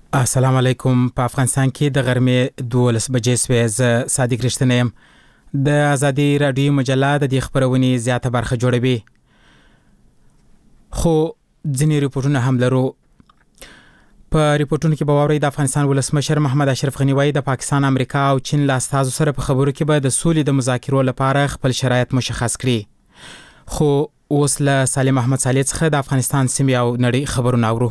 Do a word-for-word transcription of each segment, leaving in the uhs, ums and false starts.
السلام علیکم. په افغانستان کې د غرمې دولس بجې سوې. زه صادق رښتینی یم. د ازادي راډیو مجله د دې خپرونې زیاته برخه جوړوي، خو ځینې ریپورټونه هم لرو. په ریپورټونو کې به واورئ د افغانستان ولسمشر محمد اشرف غني وایي د پاکستان، امریکا او چین له استازو سره په خبرو کې به د سولې د مذاکرو لپاره خپل شرایط مشخص کړي. خو اوس له سالم احمد صالح څخه د افغانستان سیمې او نړۍ خبرونه اورو.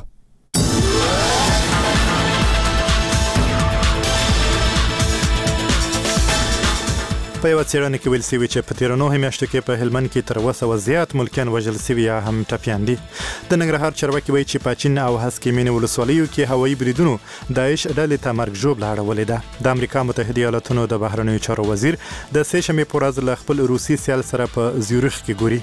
په یوه څېړنه کې ویل شوي چې په تېرو نهو میاشتو کې په هلمند کې تر اوه سوه زیات ملکیان وژل شوي یا هم ټپیان دي. د ننګرهار چارواکي وایي چې په چین او هسکې مینې ولسوالیو کې هوایي بریدونو داعش ډلې ته مرګ ژوبله اړولې ده. د امریکا متحده ایالاتونو د بهرنیو چارو وزیر د سې شنبې په ورځ له خپل روسي سیال سره په زیورخ کې ګوري.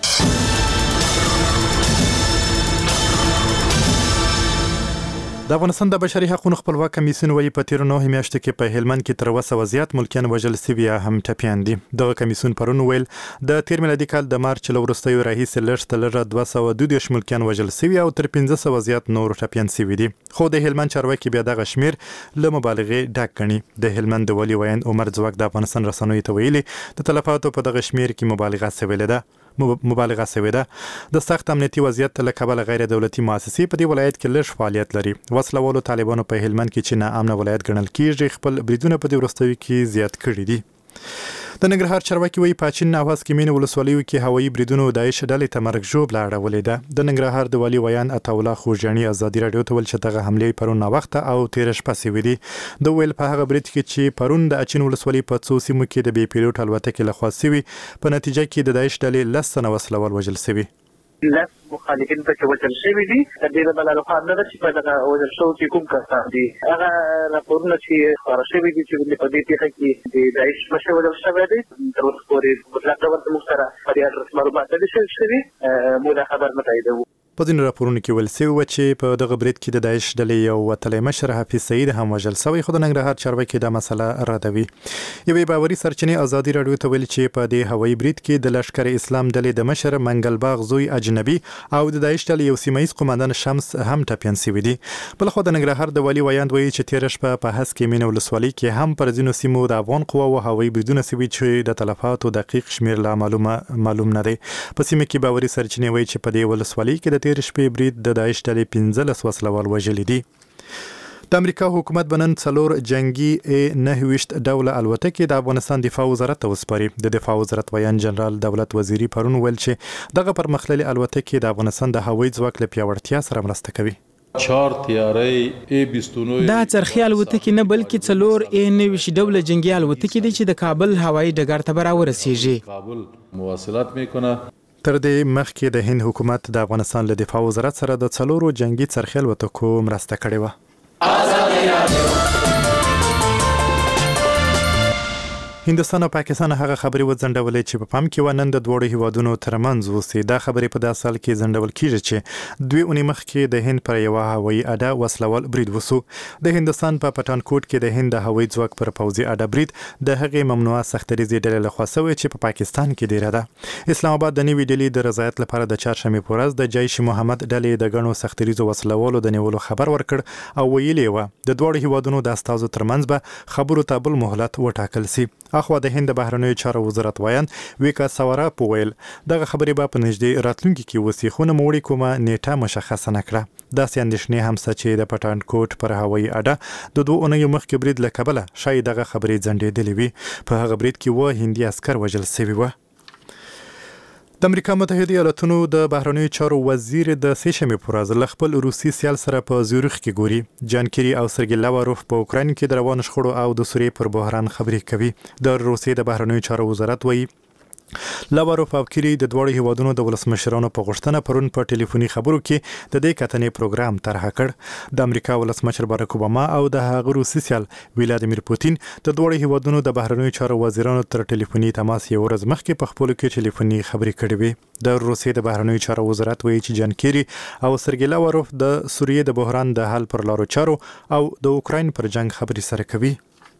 د افغانستان د بشري حقوقو خپلواک کمیسیون وایي په تېرو نهو میاشتو کې په هلمند کې تر اوه سوه زیات ملکیان وژل شوي یا هم ټپیان دي. دغه کمیسیون پرون ویل د تېر میلادي کال د مارچ له وروستیو راهیسې لږ تر لږه دوه سوه دوه دېرش ملکیان وژل شوي او تر پنځه سوه زیات نور ټپیان شوي دي. خو د هلمند چارواکي بیا دغه شمیر له مبالغې ډک ګڼي. د هلمند د والي ویاند عمر ځواک د افغانستان رسنیو ته ویلي د تلفاتو په دغه شمیر کې مبالغه شوې ده. مبالغه شوې ده. د سخت امنیتي وضعیت له کبله غیر دولتي مؤسسې په دې ولایت کې لږ فعالیت لري. وسله والو طالبانو په هلمند کې چې ناامنه ولایت ګڼل کېږي خپل بریدونه په دې وروستیو کې زیات کړي دي. د ننګرهار چارواکي وایي په چین او هسکې مینې ولسوالیو کې هوایي بریدونو داعش ډلې ته مرګ ژوبله اړولې ده. د ننګرهار د والي ویاند عطاالله خوږیاڼي ازادي راډیو ته ویل چې دغه حملې پرون ناوخته او تېره شپه شوې دي. د ویل په هغه برید کې چې پرون د اچین ولسوالۍ په څو سیمو کې د بې پیلوټ الوتکې لخوا شوي، په نتیجه کې د داعش ډلې لس تنه وسله وال وژل شوي. لس مخالفین پکې وژل شوي دي. د دې له بله خوا نه ده چې په دغه وژل شوو کې کوم کسان دي. هغه راپورونه چې خپاره شوي دي چې په دې پیښه کې د داعش مشر وژل شوی دی، تر اوسه پورې مطلق ډول زموږ سره په دې اډرس معلومات نه دي شوي شوي. موږ دا خبر نه تاییدوو. په ځینو راپورونو کې ویل شوي وه چې په دغه برید کې د داعش ډلې یو وتلی مشر حفیظ سعید هم وژل شوی، خو د ننګرهار چارواکي دا مسله ردوي. یوې باوري سرچینې ازادي راډیو ته ویل چې په دې هوایي برید کې د لښکر اسلام ډلې د مشر منګلباغ زوی اجنبي او د داعش ډلې یو سیمه ییز قومندان شمس هم ټپیان شوي دي. بلخوا د ننګرهار د والي ویاند وایي چې تېره شپه په هسکې مینې ولسوالۍ کې هم پر ځینو سیمو د افغان قواوو هوایي بریدونه شوي چې د تلفاتو دقیق شمیر لا معلومه معلوم نه دی. په سیمه کې باوري سرچینې وایي چې په دې ولسوالۍ کې د تېرې شپې برید د داعش ډلې پنځلس وسله وال وژلي دي. د امریکا حکومت به نن څلور جنگي ا نهه ویشت ډوله الوتکې د افغانستان دفاع وزارت ته وسپاري. د دفاع وزارت ویاند جنرال دولت وزیري پرون ویل چې دغه پرمختللي الوتکې د افغانستان د هوایي ځواک له پیاوړتیا سره مرسته کوي. چهار طیارې ای بیست و نه دا څرخي الوتکې نه بلکې څلور ا نهه ویشت ډوله جنگي الوتکې دي چې د کابل هوایي ډګر ته به راورسیږي. کابل مواصلات میکنه. تر دې مخکې د هند حکومت د افغانستان له دفاع وزارت سره د څلورو جنگي څرخي الوتکو مرسته کړې وه. هندوستان او پاکستان هغه خبرې وځنډولې چې په پام کې و نن د دواړو هیوادونو ترمنځ اوسي. دا خبرې په داسې حال کې ځنډول کېږي چې دوی اونۍ مخکې د هند پر یوه هوایي اډه وسلوال برید وسو. د هندوستان په پټانکوټ کې د هند د هوایي ځواک پر پوځي اډه برید د هغې ممنوعه سختریزې ډلې لخوا شوی چې په پاکستان کې ډیره ده. اسلام آباد د نوې ډلې د رضایت لپاره د چهارشنبې په ورځ د جیش محمد ډلې د ګڼو سختریزو وسلوالو د نیولو خبر ورکړ او ویلي و د دواړو هیوادونو د استازو ترمنځ به خبرو ته بل مهلت وټاکل شي. اخوا د هند بهرنیو چارو وزارت ویاند ویکا سوارا پویل دغه خبرې به په نږدې راتلونکي کې وسی، خو نوموړي کومه نیټه مشخصه نه کړه. داسې اندېښنې هم شته چې د پټانکوټ پر هوایي اډه د دوه اونیو مخکې برید له کبله شاید دغه خبرې ځنډېدلې وي. په هغه برید کې اووه هندي عسکر وژل شوي وه. د امریکا متحده ایالاتونو د بهرنیو چارو وزیر د سې شنبې په ورځ له خپل روسي سیال سره په زیورخ کې ګوري. جان کیری او سرګی لاواروف په اوکراین کې د روانو شخړو او د سوریې پر بحران خبرې کوي. د روسیې د بهرنیو چارو وزارت وایي لاواروف او کیری د دواړو هیوادونو د ولسمشرانو په غوښتنه پرون په ټلیفوني خبرو کې د دې کتنې پروګرام طرح کړ. د امریکا ولسمشر باراک اوباما او د هغه روسي سیال ولادیمیر پوتین د دواړو هیوادونو د بهرنیو چارو وزیرانو تر ټلیفوني تماس یو ورځ مخکې په خپلو کې ټلیفوني خبرې کړې وې. د روسیې د بهرنیو چارو وزارت وایي چې جان کیری او سرګی لاواروف د سوریې د بحران د حل پر لارو چارو او د اوکراین پر جنگ خبرې سره کوي.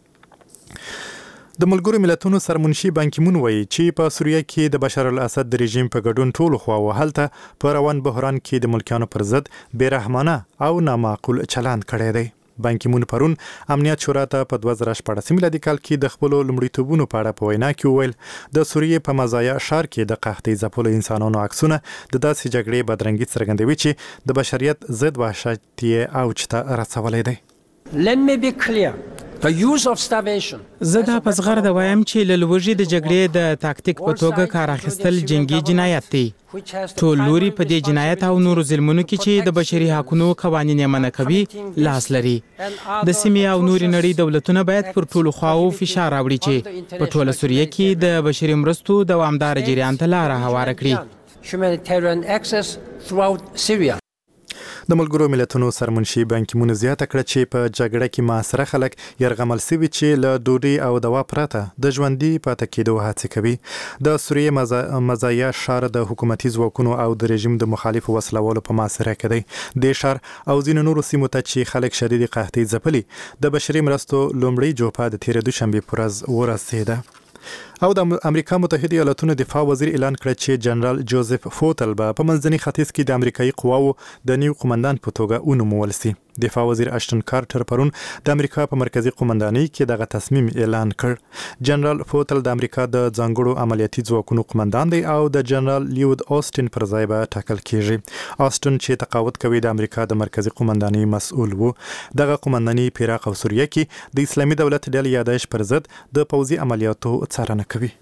د ملګرو ملتونو سرمنشي بانکیمون وایي چې په سوریه کې د بشار الاسد د رژیم په ګډون ټولو خواوو هلته په روان بحران کې د ملکیانو پر ضد بې رحمانه او نامعقول چلند کړی دی. بان کی مون پرون امنیت شورا ته په دوه زره شپږ میلادي کال کې د خپل لومړیتوبونو په اړه په وینا کې وویل د سوریې په مزایا ښار کې د قحطۍ ځپلو انسانانو عکسونه د داسې جګړې بدرنګي څرګندوي چې د بشریت ضد وحشت یې اوج ته رسولی دی. Let me be clear. The use of starvation. زه دا په زغر د وایم چې له لوږې د جګړې د تاکتیک په توګه کار اخیستل جنگي جنایت دی. ټول لوري په دې جنایت او نورو ظلمونو کې چې د بشري حقوقو قوانین یې منع کوي لاس لري. د سیمې او نوري نړۍ دولتونه باید پر ټولو خواو فشار راوړي چې په ټوله سوریه کې د بشري مرستو دوامدار جریان ته لاره هواره کړي. Humanitarian access throughout Syria. د ملګرو ملتونو سرمنشي بان کی مون زیاته کړه چې په جګړه کې معاصره خلک يرغمل سوي چې له ډوډۍ او دوا پرته د ژوندۍ پاتې کېدو هڅه کوي. د سوریې مزایا ښار د حکومتي ځواکونو او د رژیم د مخالفو وسلوالو په معاصره کې دی. د ښار او ځینو نورو سیمو ته چې خلک شدید قحطۍ ځپلي د بشري مرستو لومړی جوپه د تیر دوشنبه پر ورځ ورسېده. او د امریکا متحده ایالاتونو دفاع وزیر اعلان کړ چې جنرال جوزف فوتل به په منځني ختیځ کې د امریکایي قواو د نیو قومندان په توګه ونومول شي. دفاع وزیر اشتن کارټر پرون د امریکا په مرکزی قومندانۍ کې دغه تصمیم اعلان کړ. جنرال فوتل د امریکا د ځانګړو عملیاتي ځواکونو قومندان دی او د جنرال لیود اوسټن پر ځای به ټاکل کیږي. اوسټن چې تقاعد کوي د امریکا د مرکزی قومندانۍ مسؤل وو. دغه قومندانۍ په عراق او سوریه کې د اسلامي دولت ډلې یادایش پر ضد د پوځي عملیاتو څارنه کوي.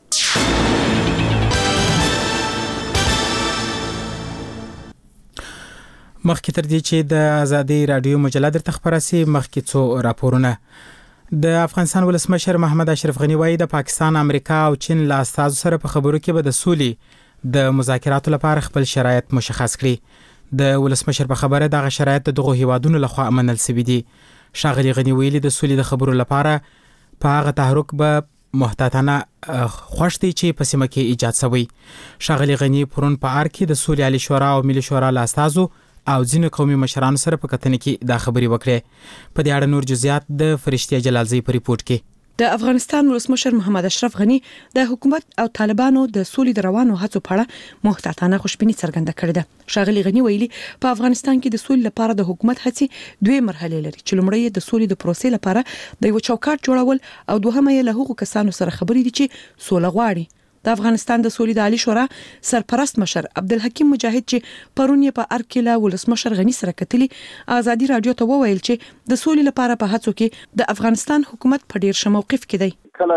مخکې تر دې چې د آزادۍ رادیو مجله درته خپره سي مخکې څو راپورونه. د افغانستان ولسمشر محمد اشرف غنی وایي د پاکستان، امریکا او چین له استازو سره په خبرو کې به د سولې د مذاکراتو لپاره خپل شرایط مشخص کړي. د ولسمشر په خبره دغه شرایط دغه هیوادونو لخوا منل شوي دي. ښاغلي غنی ویلي د سولې د خبرو لپاره په هغه تحرک به محتاطانه خوښ دی چې په سیمه کې ایجاد شوی. ښاغلي غنی پرون په ار کې د سولې عالی شورا او ملي شورا له استازو او ځینو قومي مشرانو سره په کتنه کې دا خبري وکړه. په دې اړه نور جزئیات د فرشتي جلالزی په ریپورت کې. د افغانستان ولسمشر محمد اشرف غنی د حکومت او طالبانو د سولې د روانو هڅو په اړه محتاطانه خوشبیني څرګنده کړې ده. ښاغلي غنی ویلي په افغانستان کې د سولې لپاره د حکومت هڅې دوه مرحلې لري چې لومړی د سولې د پروسې لپاره د یو چوکاټ جوړول او دوهمه یې له هغو کسانو سره خبرې دي چې سوله غواړي. د افغانستان د سولې د عالی شورا سرپرست مشر عبدالحکیم مجاهد چې پرون یې په ار کې له ولسمشر غنی سره کتلی آزادي رادیو ته وویل چې د سولې لپاره په هڅو کې د افغانستان حکومت په ډیر ښه موقف کې دی. کله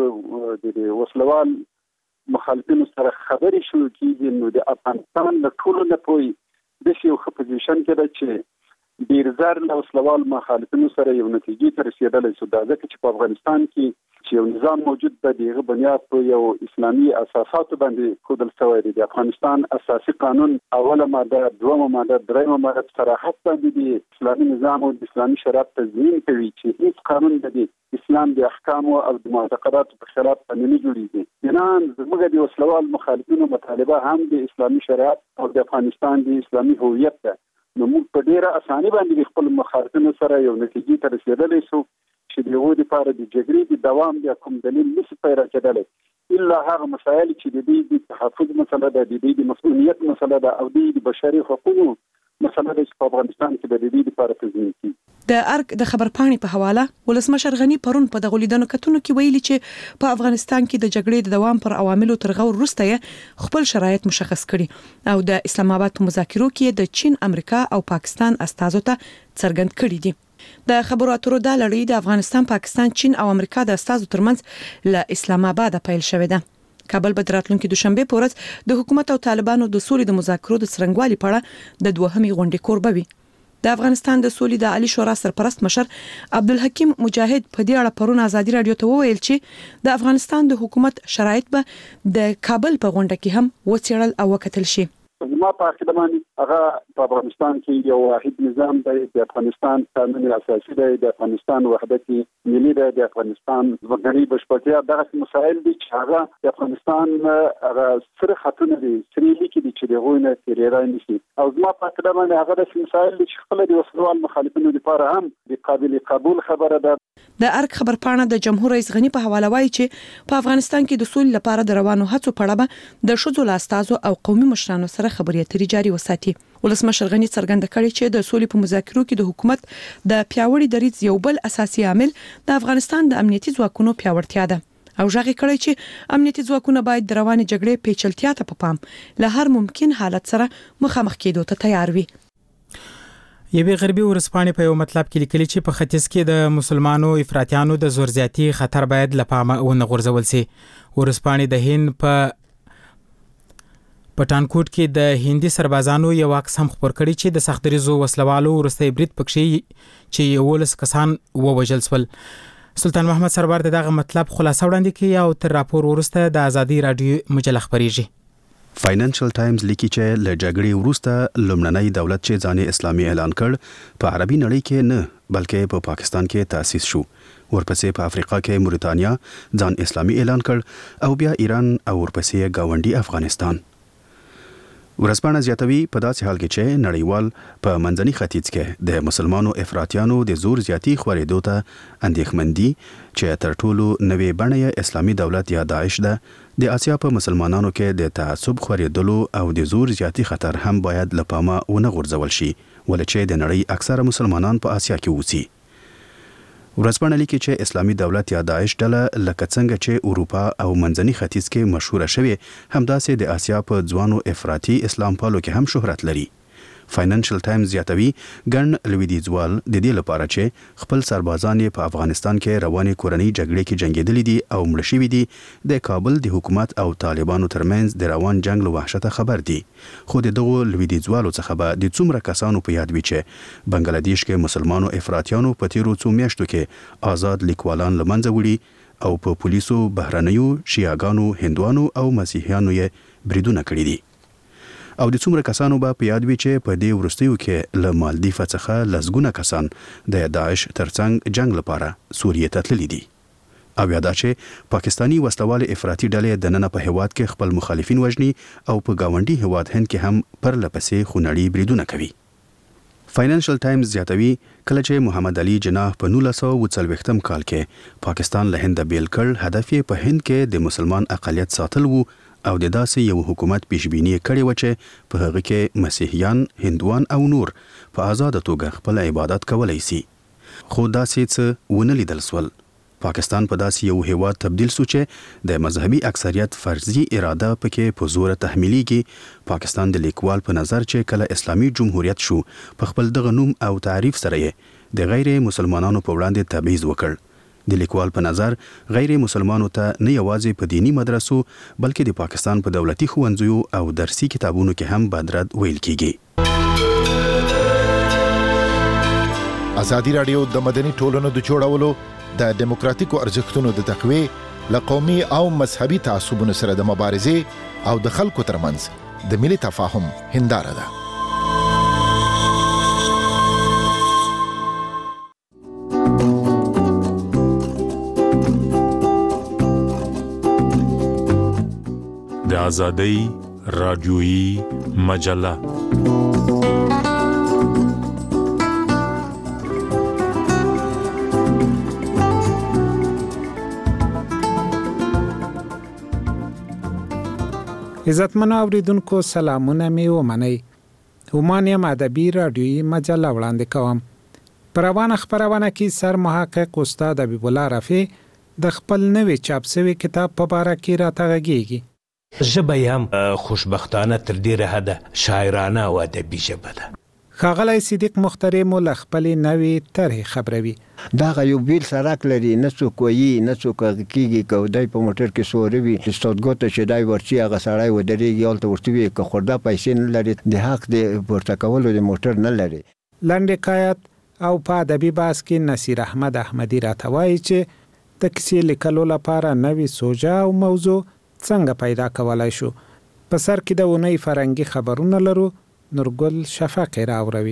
د وسلوال مخالفینو سره خبرې شروع کیږي نو د افغانستان له ټولو نه پوي د یو ښه پوزیشن کې دی چې ډیر زر له وسلوال مخالفینو سره یو نتیجې ته رسیدلی شو. دا ځکه چې په افغانستان کې چې یو نظام موجود دی دغه بنیاد په یو اسلامي اساساتو باندې کودل شوی دی. د افغانستان اساسي قانون اوله ماده، دویمه ماده، دریمه ماده صراحت باندې د اسلامي نظام او د اسلامي شریعت تضمین کوي چې هیڅ قانون د اسلام د احکامو او د معتقداتو په خلاف باندې نه جوړیږي. بنان زموږ د وسلوال مخالفینو مطالبه هم د اسلامي شریعت او د افغانستان د اسلامي هویت ده. نو موږ په ډیره اساني باندې خپل مخالفینو سره یو نتیجې ته رسیدلی شو چې د هغوی لپاره د جګړې د دوام د کوم دلیل نشي پیدا کېدلی الا هغه مسایل چې د دې د تحفظ مسله ده، د دې د مسؤلیت مسله ده او د بشري حقوقو مسله ده چې په افغانستان کې د دې لپاره تضمین کیږي. د ارګ د خبرپاڼې په حواله ولسمشر غنی پرون په دغه لیدنو کتونو کې ویلي چې په افغانستان کې د جګړې د دوام پر عواملو تر غور وروسته خپل شرایط مشخص کړي او د اسلام آباد په مذاکرو کې د چین، امریکا او پاکستان استازو ته څرګند کړي دي. د خبرو اترو د لړۍ د افغانستان، پاکستان، چین او امریکا د استازو ترمنځ له اسلام آباد پیل شوې ده. کابل به راتلونکي دوشنبه په ورځ د حکومت او طالبانو د سولې د مذاکرو د څرنګوالي په اړه د دوهمې غونډې کوربه وي. د افغانستان د سولې د عالی شورا سرپرست مشر عبدالحکیم مجاهد په دې اړه پرون آزادي رادیو ته وویل چې د افغانستان د حکومت شرایط به د کابل په غونډه کې هم وڅېړل او وکتل شي. زما په عقیده باندې هغه په افغانستان کې یو واحد نظام دی. د افغانستان قانون اساسي دی، د افغانستان وحدت ملي دی، د افغانستان وګړي بشپړتیا دغه مسایل دي چې هغه د افغانستان هغه سره خطونه دي سری لیکي دي چې دغه نه تیرېدای نشي. او زما په عقیده باندې هغه د مسایل چې خپل د وسلوال مخالفینو لپاره هم د قابل قبول خبره ده. د ارګ خبرپاڼه د جمهور رئیس غنی په حواله وایي چې په افغانستان کې د سولې لپاره د روانو هڅو په اړه د شذو لاستازو او قومي مشرانو سره خبرې اترې جاري وساتي. ولسمشر غنی څرګنده کړې چې د سولې په مذاکرو کې د حکومت د پیاوړي دریځ یو بل اساسي عامل د افغانستان د امنیتي ځواکونو پیاوړتیا ده او ژغې کړی چې امنیتي ځواکونه باید د روانې جګړې پیچلتیا ته په پام له هر ممکن حالت سره مخامخ کېدو ته تیار وي. یوه غربي ورسپانې په یو مطلب کې لیکلي چې په ختیځ کې د مسلمانانو افراطیانو د زور زیاتی خطر باید لپاره ونه غورځول شي. ورسپانې د هند په پټانکوټ کې د هندي سربازانو یو عکس هم خبر کړی چې د سختریزو وسلوالو ورسته برید پکې چې یولس کسان ووژل شول. سلطان محمد سرور دغه مطلب خلاصه وړاندې کوي او تر راپور ورسته د ازادي رادیو مجله خبريږي. فاینانشل ټایمز لیکي چې له جګړې وروسته لومړنی دولت چې ځان اسلامي اعلان کړ په عربي نړۍ کې نه بلکې په پاکستان کې تأسیس شو. ورپسې په افریقا کې موريتانیا ځان اسلامي اعلان کړ او بیا ایران او ورپسې گاونډي افغانستان. ورځپاڼه زیاتوي په داسې حال کې چې نړیوال په منځني ختیځ کې د مسلمانانو افراطیانو د زور زیاتی خورېدو ته اندېښمن دي چې تر ټولو نوې بڼه اسلامي دولت یا داعش ده. د آسیا په مسلمانانو کې د تعصب خورېدلو او د زور زیاتی خطر هم باید له پامه ونه غورځول شي ولې چې د نړۍ اکثره مسلمانان په آسیا کې اوسي. ورځپاڼه لیکي چې اسلامي دولت یا داعش ډله لکه څنګه چې اروپا او منځني ختیځ کې مشهوره شوی همداسې د آسیا په ځوانو افراطي اسلام پالو کې هم شهرت لري. فاینانشل ټایمز زیاتوي ګڼ لویدیځوال د دې لپاره چې خپل سربازان په افغانستان کې روانې کورنۍ جګړې کې جنگیدلي دي او مړه شوي دي د کابل د حکومت او طالبانو ترمنځ د روان جنگ له وحشته خبر دي. خو د دغو لویدیځوالو څخه به د څومره کسانو په یاد وي چې بنگلاديش کې مسلمانانو افراطیانو په تیرو څو میاشتو کې آزاد لیکوالان له منځه وړي او په پولیسو بهرنیو شیعاګانو هندوانو او مسیحیانو یې بریدونه کړي دي. او د څومره کسانو به په یاد وي چې په دې وروستیو کې له مالدیف څخه لسګونه کسان د داعش ترڅنګ جنگ لپاره سوریې ته تللي دي. او یادا چې پاکستانی وسلوال افراطي ډلې د نن په هیواد کې خپل مخالفین وژني او په گاونډي هیواد هند کې هم پر لپسې خونړي بریدونه کوي. فاینانشل ټایمز زیاتوي کله چې محمد علي جناح په نولس سوه اووه څلوېښتم کال کې پاکستان له هند بیل کړ هدف یې په هند کې د مسلمان اقلیت ساتل وو او د داسې یو حکومت پیشبینی کړی و چې په هغه کې مسیحیان، هندوان او نور په آزاد توګه خپل عبادت کولای شي. خو داسې څه ونه لیدل سول. پاکستان په داسې یو هیواد تبدیل شو چې د مذهبي اکثریت فرضي اراده پکې په زور تحمیلیږي. پاکستان د لیکوال په نظر چې کله اسلامي جمهوریت شو په خپل دغه نوم او تعریف سره یې د غیر مسلمانانو په وړاندې تبعیض وکړ. د لیکوال په نظر غیر مسلمانانو ته نه یوازې په دینی مدرسو بلکې د پاکستان په دولتي ښوونځیو او درسي کتابونو کې هم بدرد ویل کیږي. ازادي رادیو د مدني ټولنو د جوړولو د دیموکراتیکو ارزښتونو د تقویې لقومي او مذهبي تعصبونو سره د مبارزې او د خلکو ترمنځ د ملي تفاهم هنداره ده. د آزادۍ رادیویی مجله. عزتمنو اوریدونکو سلامونه می ومنئ. ومانیم ادبی رادیویی مجله وړاندې کوم. پر روانه خبرونه کې سر محقق استاد حبیب الله رفیع د خپل نوې چاپ شوی کتاب په اړه کې راته غږیږي. ژبه هم خوشبختانه تر ډیره حده شاعرانه او ادبي ژبه ده. ښاغلی صدیق محترم له خپلې نوې طرحې خبروي. دغه یو بیل سړک لري، نه څوک وایي نه څوک کېږي که دی په موټر کې سوری وي استادګو ته چې دی ورچي هغه سړی ودرېږي هلته ورته وي که خورده پیسې نه لري د حق د پورته کولو د موټر نه لري. لنډ حکایت او په ادبي بحث کې نصیر احمد احمدي راته وایي چې د کیسې لیکلو لپاره نوې سوژه او موضوع څنګه پیدا کولای شو. په سر کې د اونۍ فرنګي خبرونه لرو. نورګل شفق راوروي.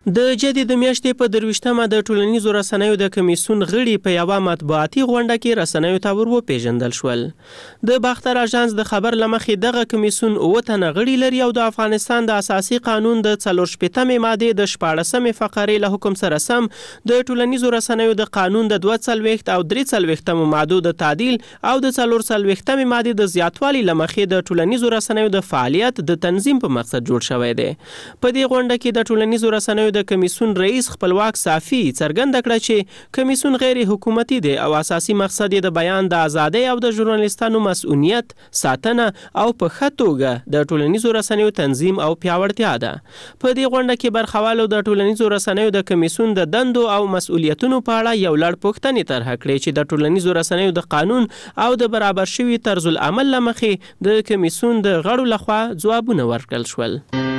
د جدي د میاشتې په درویشتمه د ټولنیزو رسنیو د کمیسیون غړي په یوه مطبوعاتي غونډه کې رسنیو ته ور وپېژندل شول. د باختر اژانس د خبر له مخې دغه کمیسیون اووه تنه غړي لري او د افغانستان د اساسي قانون د څلور شپېتمې مادې د شپاړسمې فقرې له حکم سره سم د ټولنیزو رسنیو د قانون د دوه څلوېښت او درې څلوېښتمو مادو د تعدیل او د څلور څلوېښتمې مادې د زیاتوالي له مخې د ټولنیزو رسنیو د فعالیت د تنظیم په مقصد جوړ شوی دی. په دې غونډه کې د ټولنیزو رسنیو د کمیسیون رئیس خپلواک صافي څرګنده کړه چې کمیسیون غیر حکومتي دی او اساسي مقصد یې د بیان د ازادۍ او د ژورنالیستانو مسؤلیت ساتنه او په ښه توګه د ټولنیزو رسنیو تنظیم او پیاوړتیا ده. په دې غونډه کې برخوالو د ټولنیزو رسنیو د کمیسیون د دندو او مسؤلیتونو په اړه یو لړ پوښتنې طرح کړې چې د ټولنیزو رسنیو د قانون او د برابر شوي طرز العمل له مخې د کمیسیون د غړو لخوا ځوابونه ورکړل شول.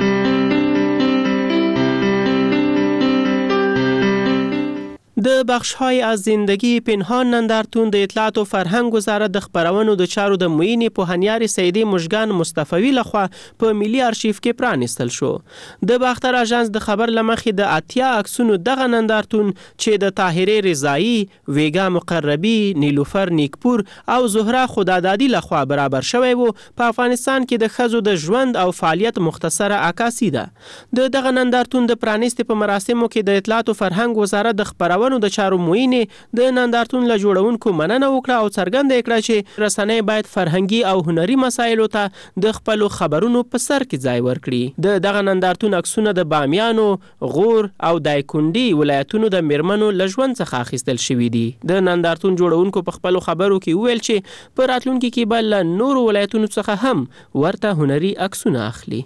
د بخش‌های از زندگی پنهان نندارتون د اطلاعات و فرهنگ وزارت د خبرونو د چارو د معین پوهنیار سیدی مژگان مصطفی لخوا په ملي آرشیف کې پرانستل شو. د باختر اژانس د خبر لمخې د اتیا عکسونو دغه نندارتون چې د طاهره رضایی، ویګا مقربی، نیلوفر نیکپور او زهره خدادادی لخوا برابر شوی وو په افغانستان کې د ښځو د ژوند او فعالیت مختصره عکاسی ده. د دغه نندارتون د پرانستې په مراسمو کې د اطلاعات و فرهنگ وزارت د خبرونو د چارو موینې د نندارتون له جوړونکو مننه وکړه او څرګنده کړه چې رسنۍ باید فرهنګي او هنري مسایلو ته د خپلو خبرونو په سر کې ځای ورکړي. د دغه نندارتون عکسونه د بامیانو، غور او دایکنډي ولایتونو د میرمنو له ژوند څخه اخیستل شوي دي. د نندارتون جوړونکو په خپلو خبرو کې وویل چې په راتلونکي کې به له نورو ولایتونو څخه هم ورته هنري عکسونه اخلي.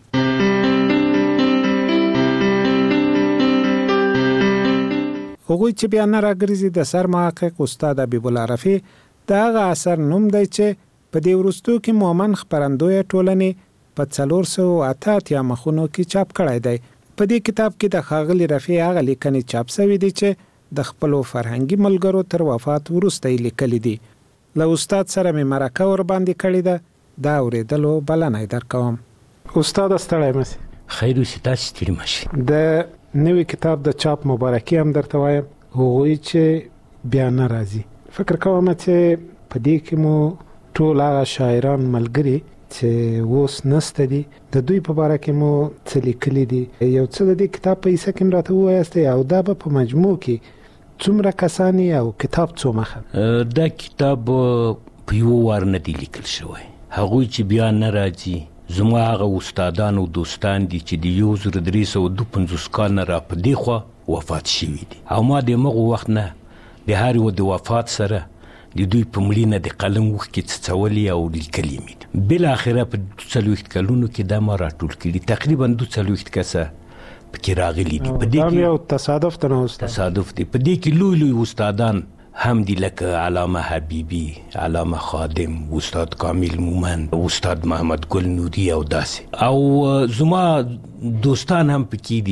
هغوی چې بیا نه راګرځي د سر محقق استاد حبیب الله رفیع د هغه اثر نوم دی چې په دې وروستو کې مومن خپرندویه ټولنې په څلور سوه اته اتیا مخونو کې چاپ کړی دی. په دې کتاب کې د ښاغلي رفیع هغه لیکنې چاپ شوي دي چې د خپلو فرهنګي ملګرو تر وفات وروسته یې لیکلي دي. له استاد سره مې مرکه ورباندې کړې ده، دا اورېدلو بلنه یې درکوم. استاد ستړی مشي. خیر اوسې، تاسې ستړي مشئ. د نوی کتاب د چاپ مبارکي هم درته وایم، هغوی چې بیا نه راځي. فکر کوم چې په دې کې مو ټول هغه شاعران ملګري چې اوس نسته دي، د دوی په باره کې مو څه لیکلي دي. یو څه د دې کتاب په حصه کې هم راته ووایاستئ او دا به په مجموع کې څومره کسان او کتاب څو مخه؟ دا کتاب په یو وار نه دی لیکل شوی. هغوی چې بیا نه راځي زما هغه استادان او دوستان دي چې د یو زر درې سوه دوه پنځوس کال نه را په دې خوا وفات شوي دي او ما د همغو وخت نه د هر یو د وفات سره د دوی په مړینه د قلم اوښکې څڅولي او لیکلي مې دي. بالاخره په دوه څلوېښت کلونو کې دا ما راټول کړي، تقریبا دوه څلوېښت کسه پکې راغلي دي. په دې کې یو تصادف ته نه استاد تصادف دی. په دې کې لوی لوی استادان هم دي لکه علامه حبیبی، علامه خادم، استاد کامل مومن، استاد محمد گل نوری او داسې. او زما دوستان هم پکې دي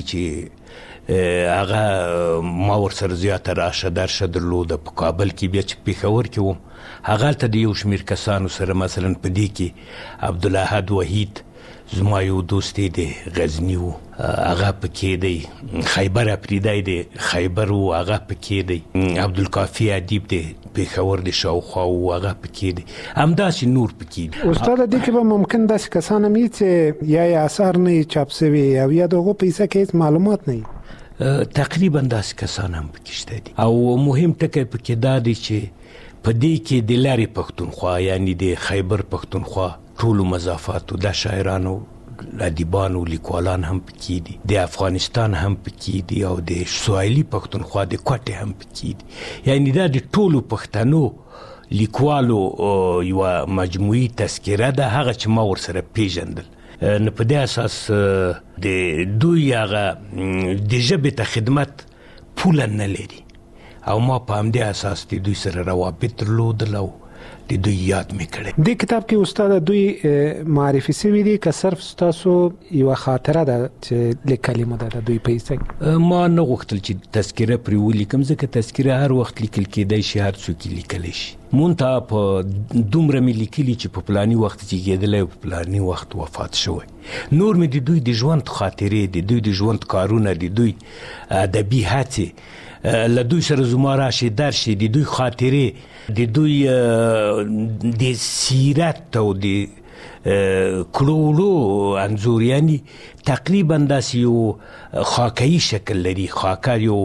چې هغه ما ورسره زیاته راشه درشه درلوده. په کابل کې بیا چې پېښور کې وم هغلته د یو شمېر کسانو سره مثلا په دې کې عبدالاحد وحید زما یو دوست دی غزنی و، هغه پکې دی. خیبر اپریدی دی، خیبر و هغه پکې دی. عبدالکافی ادیب دی، پېښور د شاوخوا و هغه پکې دی. همداسې نور پکې دي. استاد دې کې به ممکن داسې کسان هم وي چې یا یې اثار نه وي چاپ شوي او یا د هغو په حصه کې هېڅ معلومات نه وي. تقریبا داسې کسان هم پکې شته دي. او مهم ټکی پکې دا دی چې په دې کې د لارې پښتونخوا یعنی د خیبر پښتونخوا ټولو مضافاتو د شاعرانو، ادیبانو، لیکوالان هم پکې دي، د افغانستان هم پکې دي او د سوایلي پښتونخوا د کوټې هم پکې دي. یعنی دا د ټولو پښتنو لیکوالو یوه مجموعي تذکره ده، هغه چې ما ورسره پیژندل. نو په دې اساس د دوی هغه د ژبې ته خدمت پوله نه لري او ما په همدې اساس د دوی سره روابط درلودل او د دوی یاد مې کړی. دې کتاب کې استاد دوی معرفي شوي دي که صرف ستاسو یوه خاطره ده چې لیکلې مو ده د دوی په حصه کې؟ ما نه غوښتل چې تذکره پرې ولیکم، ځکه تذکره هر وخت لیکل کېدی شي، هر څوک یې لیکلی شي. مونته په دومره مې لیکلي چې په پلاني وخت کې کېدلی په پلاني وخت وفات شوی. نور مې د دوی د ژوند خاطرې، د دوی د ژوند کارونه، د دوی ادبي هڅې له دوی سره زما راشي درشي، د دوی خاطرې، د دوی د سیرت او د کړو انځور، یعنی تقریبا داسې یو خاکه‌ایي شکل لري. خاکه یو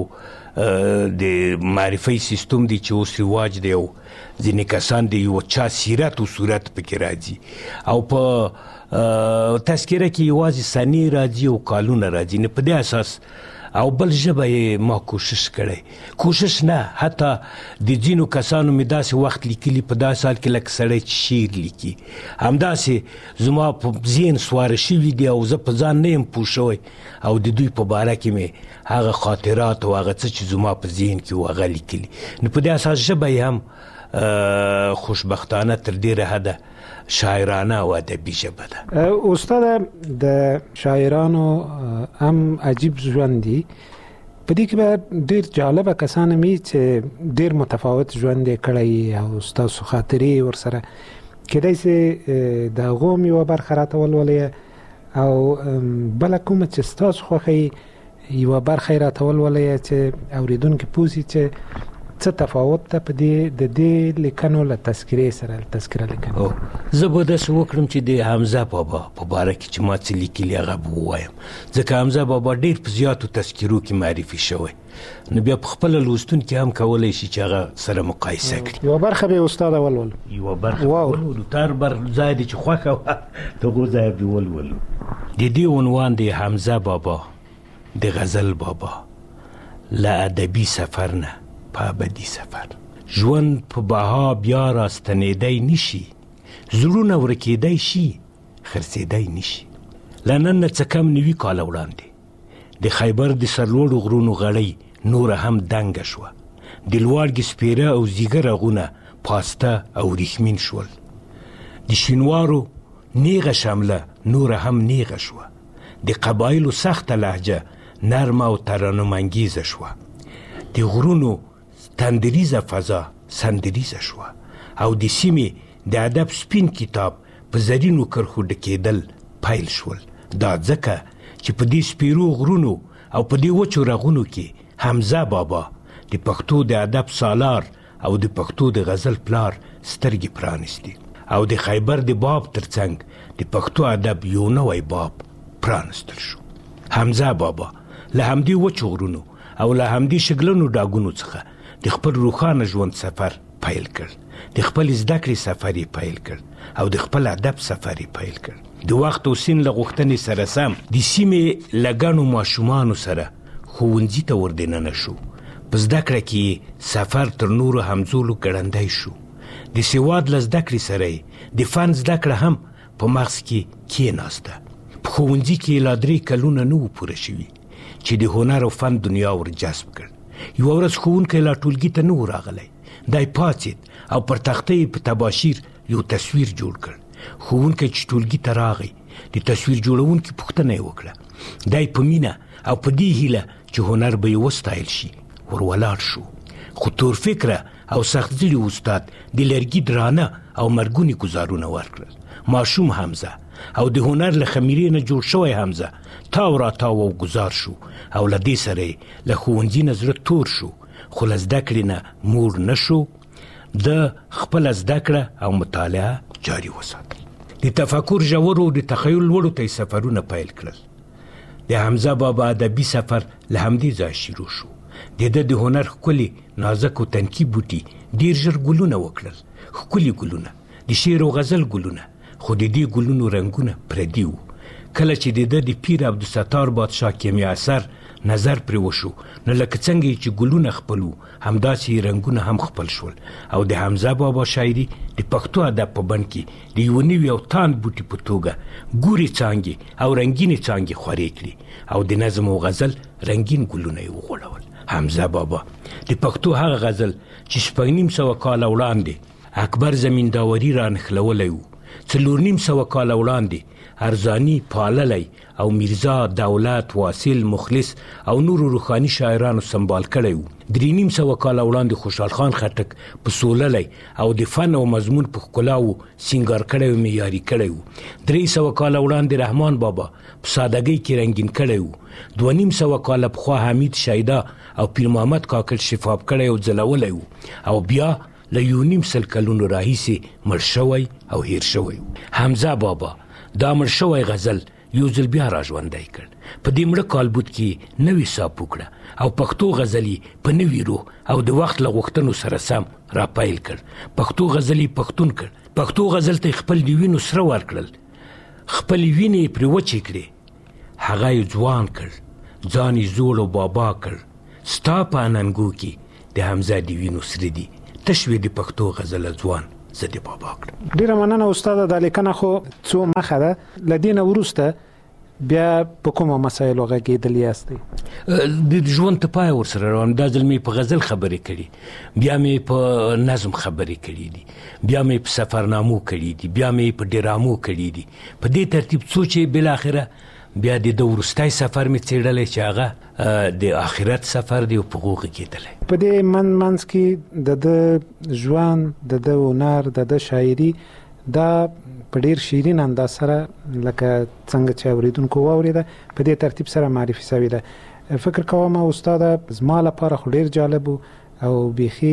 د معرفي سیستم دی چې اوس رواج دی او ځینې کسان د یو چا سیرت او صورت پکې راځي او په تذکره کې یوازې سنې راځي او کالونه راځي. نه په دې اساس او بل ژبه یې ما کوشش کړی، کوشش نه، حتی د ځینو کسانو مې داسې وخت لیکلي په داسې حال کې لکه سړی چې شعر لیکي، همداسې زما په ذهن سواره شوي دي او زه په ځان نه یم پوه شوی او د دوی په باره کې مې هغه خاطرات او هغه څه چې زما په ذهن کې و هغه لیکلي. نو په دې اساس ژبه یې هم خوشبختانه تر ډېره حده شاعرانه او ادبي ژبه ده. استاد د شاعرانو هم عجیب ژوند دی، په دې کې به ډېر جالبه کسان هم چې ډېر متفاوت ژوند یې کړی او ستاسو خاطرې ورسره کېدای سي د هغو هم یوه برخه راته ولولئ او بله کومه چې ستاسو خوښوي یوه برخه یې راته ولولئ چې اورېدونکي پوه سي چې څه تفاوت ده په دې د دې لیکنو له تذکرې سره، تذکره لیکنو. زه به داسې وکړم چې د حمزه بابا په باره کې چې ما څه لیکلي هغه به ووایم، ځکه حمزه بابا ډېر په زیاتو تذکرو کې معرفي شوی، نو بیا په خپله لوستونکي هم کولی شي چې هغه سره مقایسه کړي. یوه برخه به یې استاده ولولو. یوه برخه ولولو، تر بر ځای دی چې خوښه وه دغو ځایه به ولولو. د دې عنوان دی حمزه بابا د غزل بابا له ادبي سفر نه په ابدي سفر. ژوند په بها بیا راستنېدی نشي، زړونه ورکېدی شي خرڅېدی نشي. له نن نه څه کم نوي کاله وړاندې د خیبر د سرلوړو غرونو غړۍ نوره هم دنګه شوه، د لوړګې سپېره او زیږه رغونه پاسته او ریښمین شول، د شینوارو نیغه شمله نوره هم نیغه شوه، د قبایلو سخته لهجه نرمه او ترنمانګیزه شوه، د غرونو تندریزه فضا سندریزه شوه او د سیمې د ادب سپین کتاب په زرینو کرښو ډکېدل پیل شول. دا ځکه چې په دې سپیرو غرونو او په دې وچو رغونو کې حمزه بابا د پښتو د ادب سالار او د پښتو د غزل پلار سترګې پرانیستي او د خیبر د باب ترڅنګ د پښتو ادب یو نوی باب پرانستل شو. حمزه بابا له همدې وچو غرونو او له همدې شګلنو ډاګونو څخه د خپل روښانه ژوند سفر پیل کړ، د خپل زده کړې سفر یې پیل کړ او د خپل ادب سفر یې پیل کړ. د وخت او سین له غوښتنې سره سم د سیمې له ګڼو ماشومانو سره ښوونځي ته ور دننه شو. په زده کړه کې سفر تر نورو همزولو ګړندی شو. د سواد له زده کړې سره یې د فن زده کړه هم په مغز کې کېناسته. په ښوونځي کې لا درې کلونه نه وو پوره شوي چې د هنر او فن دنیا ور جذب کړ. یوه ورځ ښوونکی لا ټولګي ته نه و راغلی، دی پاڅېد او پر تخته یې په تباشیر یو تصویر جوړ کړ. ښوونکی چې ټولګي ته راغی د تصویر جوړونکي پوښتنه یې وکړه. دی په مینه او په دې هیله چې هنر به یې وستایل شي ور ولاړ شو، خو تور فکره او سخت زړي استاد د لرګي درانه او مرګوني ګزارونه ورکړل. ماشوم حمزه او د هنر له خمیرې نه جوړ شوی حمزه تاو را تاو او گزار شو او له دې سره یې له ښوونځي نه زړه تور شو، خو له زده کړې نه موړ نه شو. د خپله زده کړه او مطالعه جاري وساتل. د تفکر ژورو او د تخیل لوړو ته یې سفرونه پیل کړل. د حمزه بابا ادبي سفر له همدې ځایه شروع شو. د ده د هنر ښکلي نازک او تنکي بوټي ډېر ژر ګلونه وکړل، ښکلي ګلونه، د شعر او غزل ګلونه، خو د دې ګلونو رنګونه پردي وو. کله چې د ده د پیر عبدالستار بادشاه کیمیا اثر نظر پرې وشو، نو لکه څنګه چې ګلونه خپل وو همداسې رنګونه هم خپل شول او د حمزه بابا شاعري د پښتو ادب په بڼ کې د یوه نوي او تاند بوټي په توګه ګورې څانګې او رنګینې څانګې خورې کړي او د نظم او غزل رنګین ګلونه یې وغوړول. حمزه بابا د پښتو هغه غزل چې شپږ نیم سوه کاله وړاندې اکبر زمینداوري را نښلولی و، څلور نیم سوه کاله وړاندې ارزانی پاللی او میرزا دولت واصل مخلص او نورو روحاني شاعرانو سمبال کړی و. درې نیم سوه کاله وړاندې خوشحال خان خټک په سوللی او د فن او مضمون په ښکلاو سینګار کړی و، معیاري کړی و. درې سوه کاله وړاندې رحمان بابا په سادګۍ کې رنګین کړی و. دوه نیم سوه کاله پخوا حمید شایده او پیر محمد کاکل شفاف کړی او ځلولی و، او بیا له یو نیم سل کلونو راهیسې مړ شوی او هیر شوی و. حمزه بابا دا مړ شوی غزل یو ځل بیا را ژوندی کړ. په دې مړه کالبوت کې نوې ساپ وکړه او پښتو غزل په نوي روح او د وخت له غوښتنو سره سم را پیل کړ. پښتو غزل یې پښتون کړ. پښتو غزل ته خپل د وینو سره ورکړل، خپل وینې یې پرې وچې کړې، هغه یې ځوان کړ، ځان یې زوړ او بابا کړ. ستا په اننګو کې د حمزه د وینو سره دي، تشوي د پښتو غزل ځوان زه د بابا کړم. ډیره مننه استاده. دا لیکنه خو څو مخه ده، له دې نه وروسته بیا په کومه مسایلو غږېدلی یاستئ؟ د ژوند ته پای ورسره روان. دا ځل مې په غزل خبرې کړي، بیا مې په نظم خبرې کړي دي، بیا مې په سفرنامو کړي دي، بیا مې په ډرامو کړي دي. په دې ترتیب څو چې بالاخره بیا د د وروستی سفر مې څېړلی چې هغه د آخرت سفر دی او په هغو غږېدلی. په دې من منځ کې د ده ژوند، د ده هنر، د ده شاعري دا په ډېر شیرین انداز سره لکه څنګه چې اورېدونکو واورېده په دې ترتیب سره معرفي سوې ده. فکر کوم استاده زما لپاره خو ډېر جالب او بیخي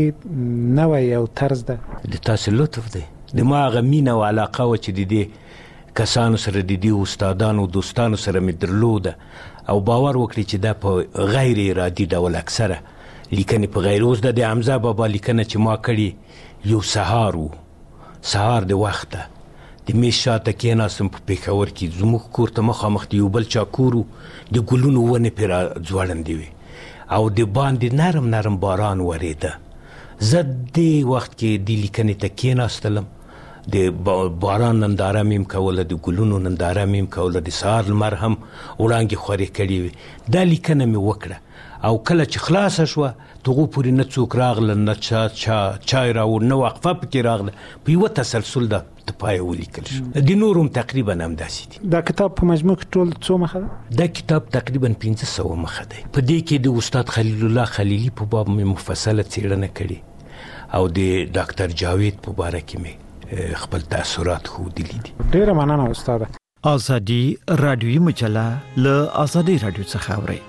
نوی او طرز ده. د تاسو لطف دی. د ما هغه مینه او علاقه وه چې د دې کسانو سره د دې استادانو دوستانو سره مې درلوده، او باور وکړي چې دا په غیر ارادي ډول اکثره لیکنې په غیر اوس د حمزه بابا لیکنه چې ما کړي یو سهار و، سهار د وخته د میز شاته کېناستم په پېښور کې، زموږ کور ته مخامخ د یو بل چا کور و، د ګلونو ونې پرې را ځوړندې وې او د باندې نرم نرم باران ورېده. زه دې وخت کې دې لیکنې ته کېناستلم، د باران ننداره مې هم کوله، د ګلونو ننداره مې هم کوله، د سهار لمر هم وړانګې خورې کړې وې. دا لیکنه مې وکړه او کله چې خلاصه شوه دغو پورې نه څوک راغله، نه چا چا چای راوړ، نه وقفه پکې راغله، په یوه تسلسل ده د پایه ولیکل شو. د نورو هم تقریبا همداسې دي. دا کتاب په مجموع کې ټول څو مخه ده؟ دا کتاب تقریبا پنځه سوه مخه دی. په دې کې د استاد خلیل الله خلیلي په باب مې مفصله څېړنه کړې او د ډاکټر جاوید په باره کې مې خپل تاثرات ښودلي دي. ډیره مننه استاده. ازادي رادیوي مجله له ازادي رادیو څخه اورئ.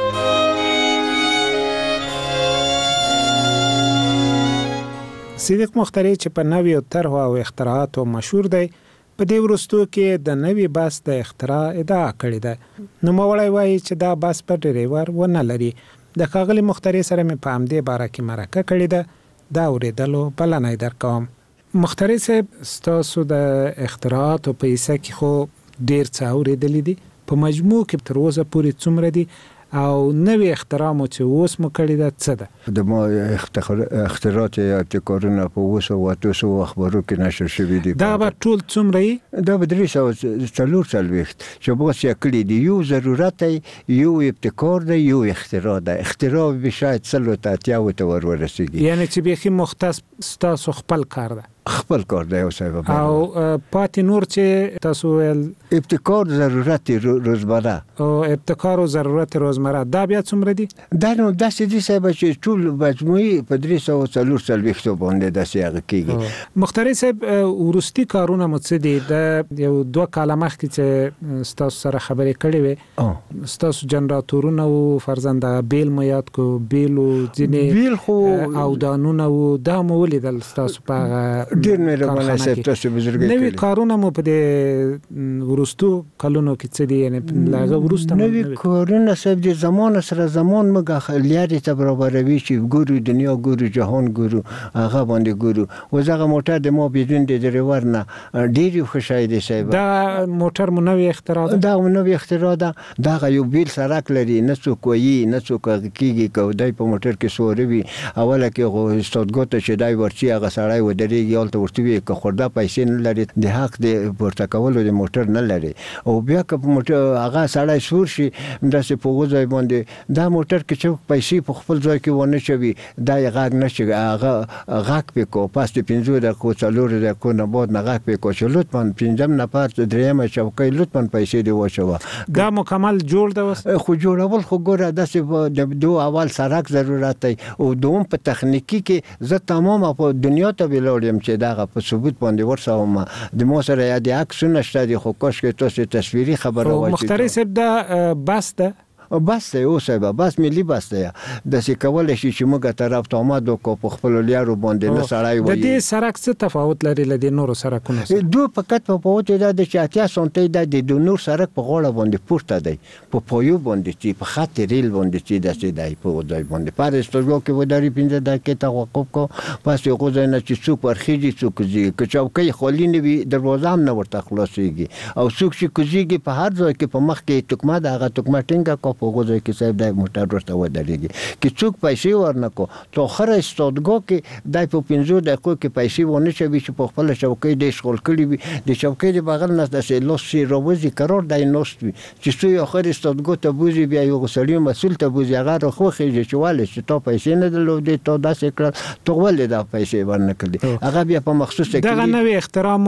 صدیق مخترع چې په نویو طرحو او اختراعاتو مشهور دی، په دې وروستو کې د نوي بس د اختراع ادعا کړې ده. نوموړی وایي چې دا بس په ډریور ونه لري. د ښاغلي مخترع سره مې په همدې باره کې مرکه کړې ده، دا اورېدلو بلنه یې درکوم. مخترع صاحب، ستاسو د اختراعاتو په حصه کې خو ډېر څه اورېدلي دي، په مجموع کې تر اوسه پورې څومره دي او نوې اختراع مو چې اوس مو کړې ده څه ده؟ د ما اختراعات یا ابتکارونه په اوس او اتو سوو اخبارو کې نشر شوي دي. دا به ټول څومره یې؟ دا به درې سوه څلور څلوېښت چې بس یې کړي دي. یو ضرورت دی، یو ابتکار دی، یو اختراع ده. اختراع به شاید څلو ته اتیاوو ته ور ورسېږي، یعنې چې بیخي مختص ستاسو خپل کار ده. خپل کار دی او صاحب. او پاتې نور چې تاسو ویل ابتکار ضرورت روزمره او ابتکار او ضرورت روزمره، دا بیا څومره دي؟ دا نو داسې دي صاحب چې ټول مجموعي په درې سوه څلور څلوېښتو باندې داسې هغه کېږي. مخترع صاحب، وروستي کارونه مو څه دي؟ د یو دوه کاله مخکې چې ستاسو سره خبرې کړې وې، ستاسو جنراتورونه و، فرضاً د بیل مو یاد کو، بیلو ځینې بیل خو اودانونه و، دا مو ولیدل ستاسو په هغه ډېر مهربانه صاحب، تاسو بزرګۍ نوي کارونه مو په دې وروستو کلونو کې څه دي؟ یعنې له هغه وروسته نوي کارونه صاحب د زمان سره زمان موږ لیارې ته برابروي چې ګورو دنیا، ګورو جهان، ګورو هغه باندې ګورو. اوس هغه موټر د ما بدون د ډریور نه ډېر یو ښه شی دی صاحب. دا موټر مو نوې اختراع ده؟ دا نوې اختراع ده. دغه یو بیل سړک لري، نه څوک وایي نه څوک هغه کېږي. که دی په موټر کې سوری وي، اوله کې خو استادګو ته چې دی ورچي هغه سړی ودرېږي، یالته ورته وي که خورده پیسې نه لري د حق د پورته کولو د موټر نه لري او بیا که موټر هغه سړی سور شي داسې په غوځای باندې دا موټر کې چې پیسې په خپل ځای کې ونه چوي دا یې غاګ نه شي هغه غاګ پې کو پاس د پنځو دقیقو څلورو دقیقو نه بعد نه غاګ پې کو چې لطفا پنځم نفر درېیمه چوکۍ لطفا پیسې دې واچوه دا مکمل جوړ ده اوس خو جوړول خو ګوره داسې د دو اول سړک ضرورت دی او دوم په تخنیکی کې زه تمام په دنیا ته ولاړ یم چې دغه په ثبوت باندې ورسوم د مو سره یا د عکسونه شته دي خو کاش کې تاسو تصویري خبره واچوئ مختار صاحب دا بس ده بس دی اوس به بس ملي بس دی د څه کول شي چې موږ طرف ته آمد وکړو په خپل لیارو باندې نه سړای وي د دې سړک څه تفاوت لري له د نورو سړکونو سره دوه فقط په پوهه ده چې اتیا سنټي د د نور سړک په غوړه باندې پورته دی په پویو باندې چې په خط ریل باندې چې داسې دی په ځای باندې پر استوګو کې وداري پنځه دقیقې توقف کو پس یو ځای نه چې څوک ورخیږي څوک زی که چوکۍ خالی نه وي دروازه هم نه ورته خلاصيږي او څوک چې کوزيږي په هر ځای کې په مخ کې ټکما دغه ټکما ټینګه کو په غوځي کې صاحب د موټر ورته ودرېږي چې څوک پیسې ورنکو تو خره استادګو کې د په پنځو دقیقو کې پیسې ونه چوي چې په خپل چوکۍ د شغل کړي وي د چوکۍ د بغل نه د لوس سی روزي قرار دی نوست وي چې څو اخر استادګو ته بوزي بیا یو سړی مسول ته بوزي هغه خو خېږي چې والي چې تو پیسې نه درلودې تو داسې کړ تو ولې دا پیسې ورنکړي هغه بیا په مخصوص کې دغه نوې احترام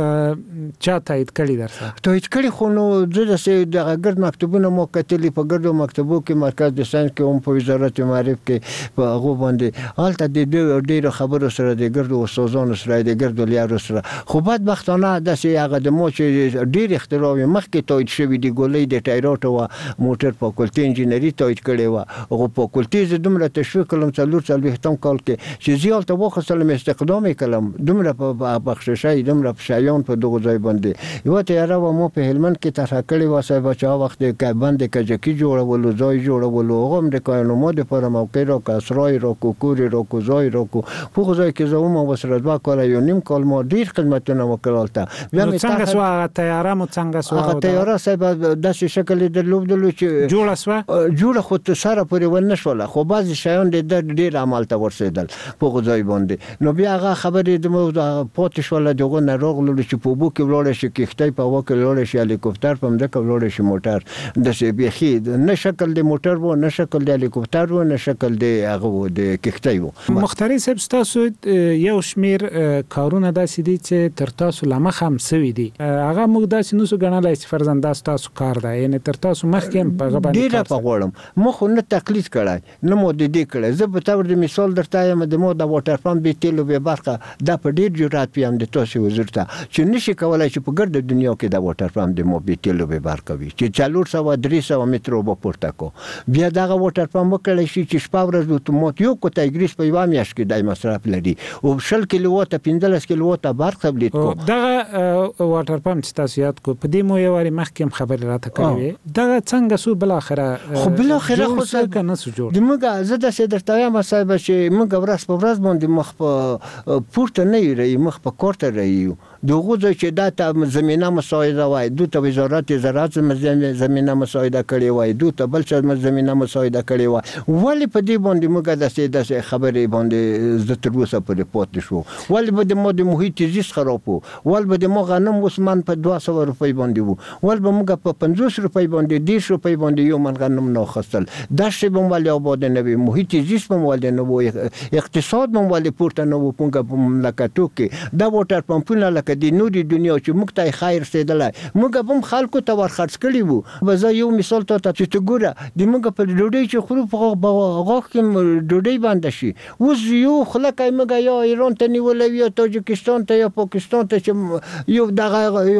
چا تایید کړی درسه تایید کړی خو نو زه د ګرد مکتوبونه مو کتلې په ګردو مکتوبو کې مرکز د ساينس کې هم په وزارت معارف کې په هغه باندې حالت د ډېر خبرو سره د ګردو استادانو سره د ګردو لیارو سره خو بدبختانه داسې هغه د مو چې ډېر اختراع مخکې تایید شوی دی ګولې د ټایرات او موټر فاکولټي انجینری تایید کړي و او فاکولټي ز دومره تشویق کلم څلور څلور ختم کال کې چې زیات وخصل مې استخدام کلم دومره په بخششای دومره په شایان په دغه ځای باندې یو تیاره و مو په هلمند کې طرح کړي و صاحب چا وخت کې باندې کجکی جوړول ځای جوړولو هم د کاینومو د پر موقع را کسرای را کوکوري را کوزای را کو په ځای کې زوم او سره دوا کول یو نیم کال مو ډیر خدمتونه وکړالته بیا مې څنګه سو هغه تیاره مو څنګه سو هغه تیاره صاحب د شکل درلودلو چې جوړه سو جوړه خو ته سره پورې ونه شوله خو بعض شیان د ډیر عمل ته ورسېدل په ځای باندې نو بیا هغه خبرې د مو پاتې شوله دغه نه راغلو چې په بو کې ولاړ شي کښتۍ په وکه ولاړ شي هلیکوپټر په مده کې ولاړ شي موټر د سی بي خي نه شکل د موټر وو نه شکل د هلیکوپټر وو نه شکل د هغه د کښتۍ وو مختار صاحب تاسو یو شمیر کارونه داسې دي چې تر تاسو لمخ هم سوي دي هغه موږ داسې نو سو غنلای چې فرزند تاسو کار دی یعنی تر تاسو مخکې په غبن ډیر په غوړم مخ نه تقلید کړای نه مو د دې کړای زه په تور د مثال درته یم د مو د واټر پمپ به تیلو به برخه د په ډیر جرأت پیم د تاسو وزیر ته چې نشي کولای چې په ګرد دنیا کې د واټر پمپ د مو به تیلو به برخه وي چې څلور سوه درې سوه مترو به پورته کو بیا دغه واټر پمپ وکړی شي چې شپه ورځ اتومات یو کوټه ګریس په یو میاشت کې د مصرف لري او شل کیلوواټه پنځلس کیلوواټه برخه بلیټ کو دغه واټر پمپ چې تاسو یاد کو په دې مو یو وری مخکې خبر راته کړی دغه څنګه سو بل اخره خو بل اخره خو څنګه نه سو جوړ د موږ زه د سیدرته یم صاحب چې موږ ورځ په ورځ باندې مخ په پورته نه یری مخ په کوټه رہیو دغه ځای چې دا ته زمينه مساعده وای دوی ته وزارت زراعت زمينه مساعده کړی وای دوی ته بل څه زمينه مساعده کړی وای ولی په دې باندې موږ د سې د خبرې باندې ز تر اوسه پورې پاتې شو ولی به د مو د محیط زیست خراب وو ول به د مو غنم وسمن په دوه سوه روپۍ باندې وو ول به موږ په پنځوس روپۍ باندې دیش روپۍ باندې یو من غنم نو خستل دا شی به مو ولې آباد نه وي محیط زیست به مو ولې نه وو اقتصاد به مو ولې پورته نه وو په مملکتو کې دا واټر پمپونه لکه د نوري دنیا چې موږ ته خیر رسیدلای موږ هم خلکو ته ورخرڅ کړي وو به زه یو مثال ته چې ته ګوره د موږ په ډوډۍ چې خورو په غاښ کې ډوډۍ باندې شي اوس یو خلک موږ یا ایران ته نیولې یا تاجکستان ته یا پاکستان ته چې یو دغه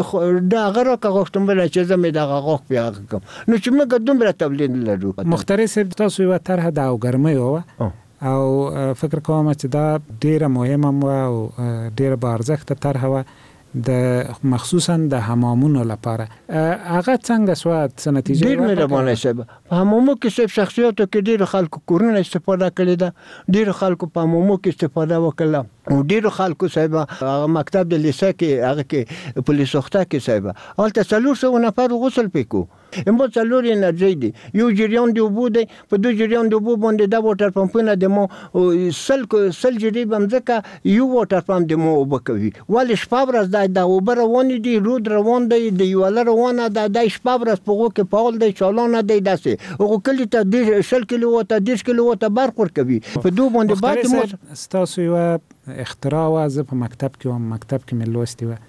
دغه راکغښتم بل چې زمې دغه غاښ پیاغ کوم نو چې موږ دومره تبلیغ لرو مختار صاحب تاسو یو طرح دا او ګرمي و او فکر کوم چې دا ډیره مهمه او ډیره بارزښت طرح و د مخصوصا د حمامونو لپاره هغه څنګه سواد سنتیجه ډیر مهربانه شب حمامو کې څه شخصیتو کې ډیر خلکو کورونه استفاده کړي دا ډیر خلکو په حمامو کې استفاده وکړه ډیرو خلکو صاحب هغه مکتب د لیسه کې هغه کې پولیس وخته کې صاحب هلته څلور سوه نفر غسل پکو امو څلور انرژي دي یو جریان دی وبو دی په دوه جریان دی وبو باندې د واټر پمپونه د مو سل سل جری بمځکه یو واټر پمپ د مو وبکوي ول شپابرز د د اوبر روان دي رود روان دی د یو لر روانه د د شپابرز په کې پاول دی چالانه دی داسې او کلی ته د شل کیلو وته دیش کیلو وته برق ورکوي په دوه باندې بعد مو ستاسو یو اختراع واز په مکتب کې و مکتب کې مې لوستي و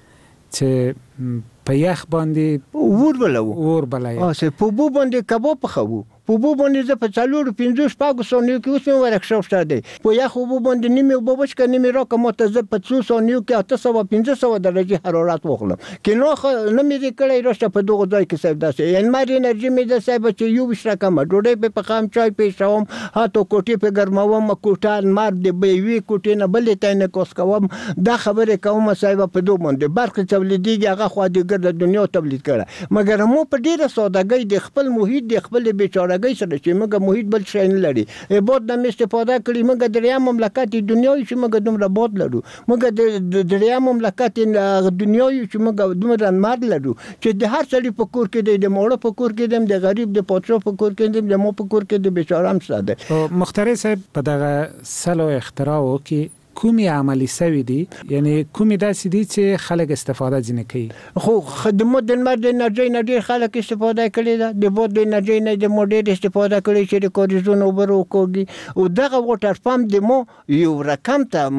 چې په یخ باندې ور بلو ور بلای اه سه په بو باندې کباب پخو په بو باندې ز په څلور پنځه شپږ سونیو کې اوس مې ورکشاپ شته دی په یخ بو باندې نیمه وبوش ک نیمه راکه مت ز په څو سونیو کې اته سو پنځه سو درجه حرارت وخلم کې نو نه مې کړی راشه په دغه ځای کې سب داسې ان ماري انرژي مې د سبا چې یو بشره کم ډوډۍ په پخام چای پېښوم هاتو کوټي په ګرموم کوټان مار دی به وی کوټې نه بلې ته نه کوس کوم دا خبره کوم صاحب په دوه باندې برق تولیدي هغه خو د ګرد دنیا تولید کړه مګر مو په ډیره سوداګۍ د خپل محیط د خپل بیچارهګۍ سره چې موږ محیط بل شي نه لري بود د استفاده کړی موږ د دریا مملکت دنیا چې موږ دومره بود لرو موږ د دریا مملکت دنیا چې موږ دومره مار لرو چې د هر څړي په کور کې د موړو په کور کې د غریب د پاترو په کور کې د مو په کور کې د بیچاره هم ساده مختار صاحب په دغه سلو اختراع کې کومي عملی سوي دي یعنی کومي داسې دي چې خلک استفاده ځنه کوي خو خدمات د مرد انرژي نه ډیر خلک استفاده کړي دا د بود انرژي نه د موډر استفاده کړي چې د کوریزون اوبر وکوږي او دغه واټر پمپ د مو یو رقم ته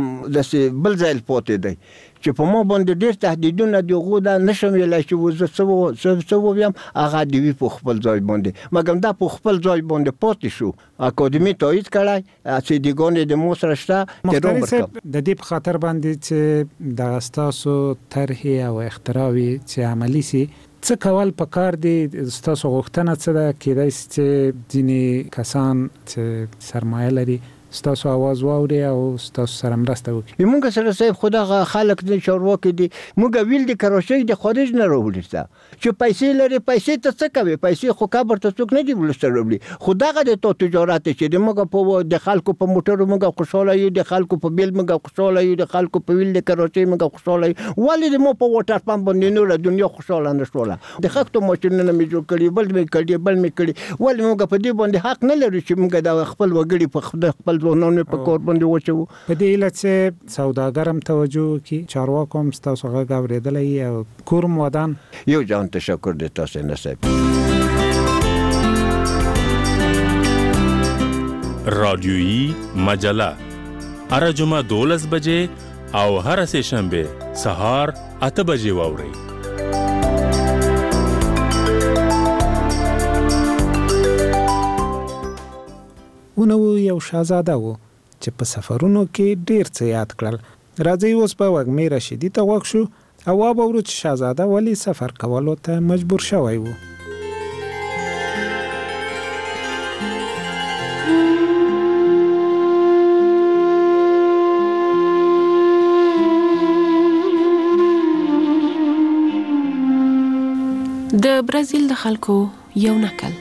د بل ځای پوتې دی چې په مو باندې ډیر تهدیدونه دی غو دا نشم ویلای چې وزه څو څو ویم هغه دی په خپل ځای باندې مګم دا په خپل ځای باندې پاتې شو اکاډمي تایید کړای چې د ګونې د مو سره شته چې روبرت د دې په خاطر باندې چې د استاسو طرح او اختراوي چې عملی سي څه کول پکار دي استاسو غوښتنه څه ده کېدای چې ځینې کسان چې سرمایه لري ستاسو आवाज واوري او ستاسو سره مرسته وکړي موږ سره صاحب خدای خلک د چارواکي دي موږ ویل د کراچۍ د خارج نه راوړل چې پیسې لري پیسې ته څه کوي پیسې خو کابر ته څوک نه دی ولسته راوړي خدای د تو تجارت چې د موږ په د خلکو په موټر موږ خوشاله یو د خلکو په بیل موږ خوشاله یو د خلکو په ویل د کراچۍ موږ خوشاله یو ولې مو په واټر پمپ باندې نور دنیا خوشاله نشوله د خښتو ماشینونه مې جوړ کړی بل مې کړی بل مې کړی ولې موږ په دې باندې حق نه لرو چې موږ د خپل وګړي په خپل ځوانانو په کور باندې وچو په دې علت چې سوداګرم توجه کی چارواکو هم تاسو غږ اوریدلې او کورم ودان یو ځان تشکر د تاسو نه صاحب رادیویی مجله هر جمعه دولس بجې او هر سه شنبه سهار اته بجې واوري ونو یو شاهزاده وو چې په سفرونو کې ډیر څه یاد کړل راځي اوس په وګمې رشیدي ته وښ شو او واب ورو چې شاهزاده ولی سفر کولو ته مجبور شوی وو د برازیل د خلکو یو نکل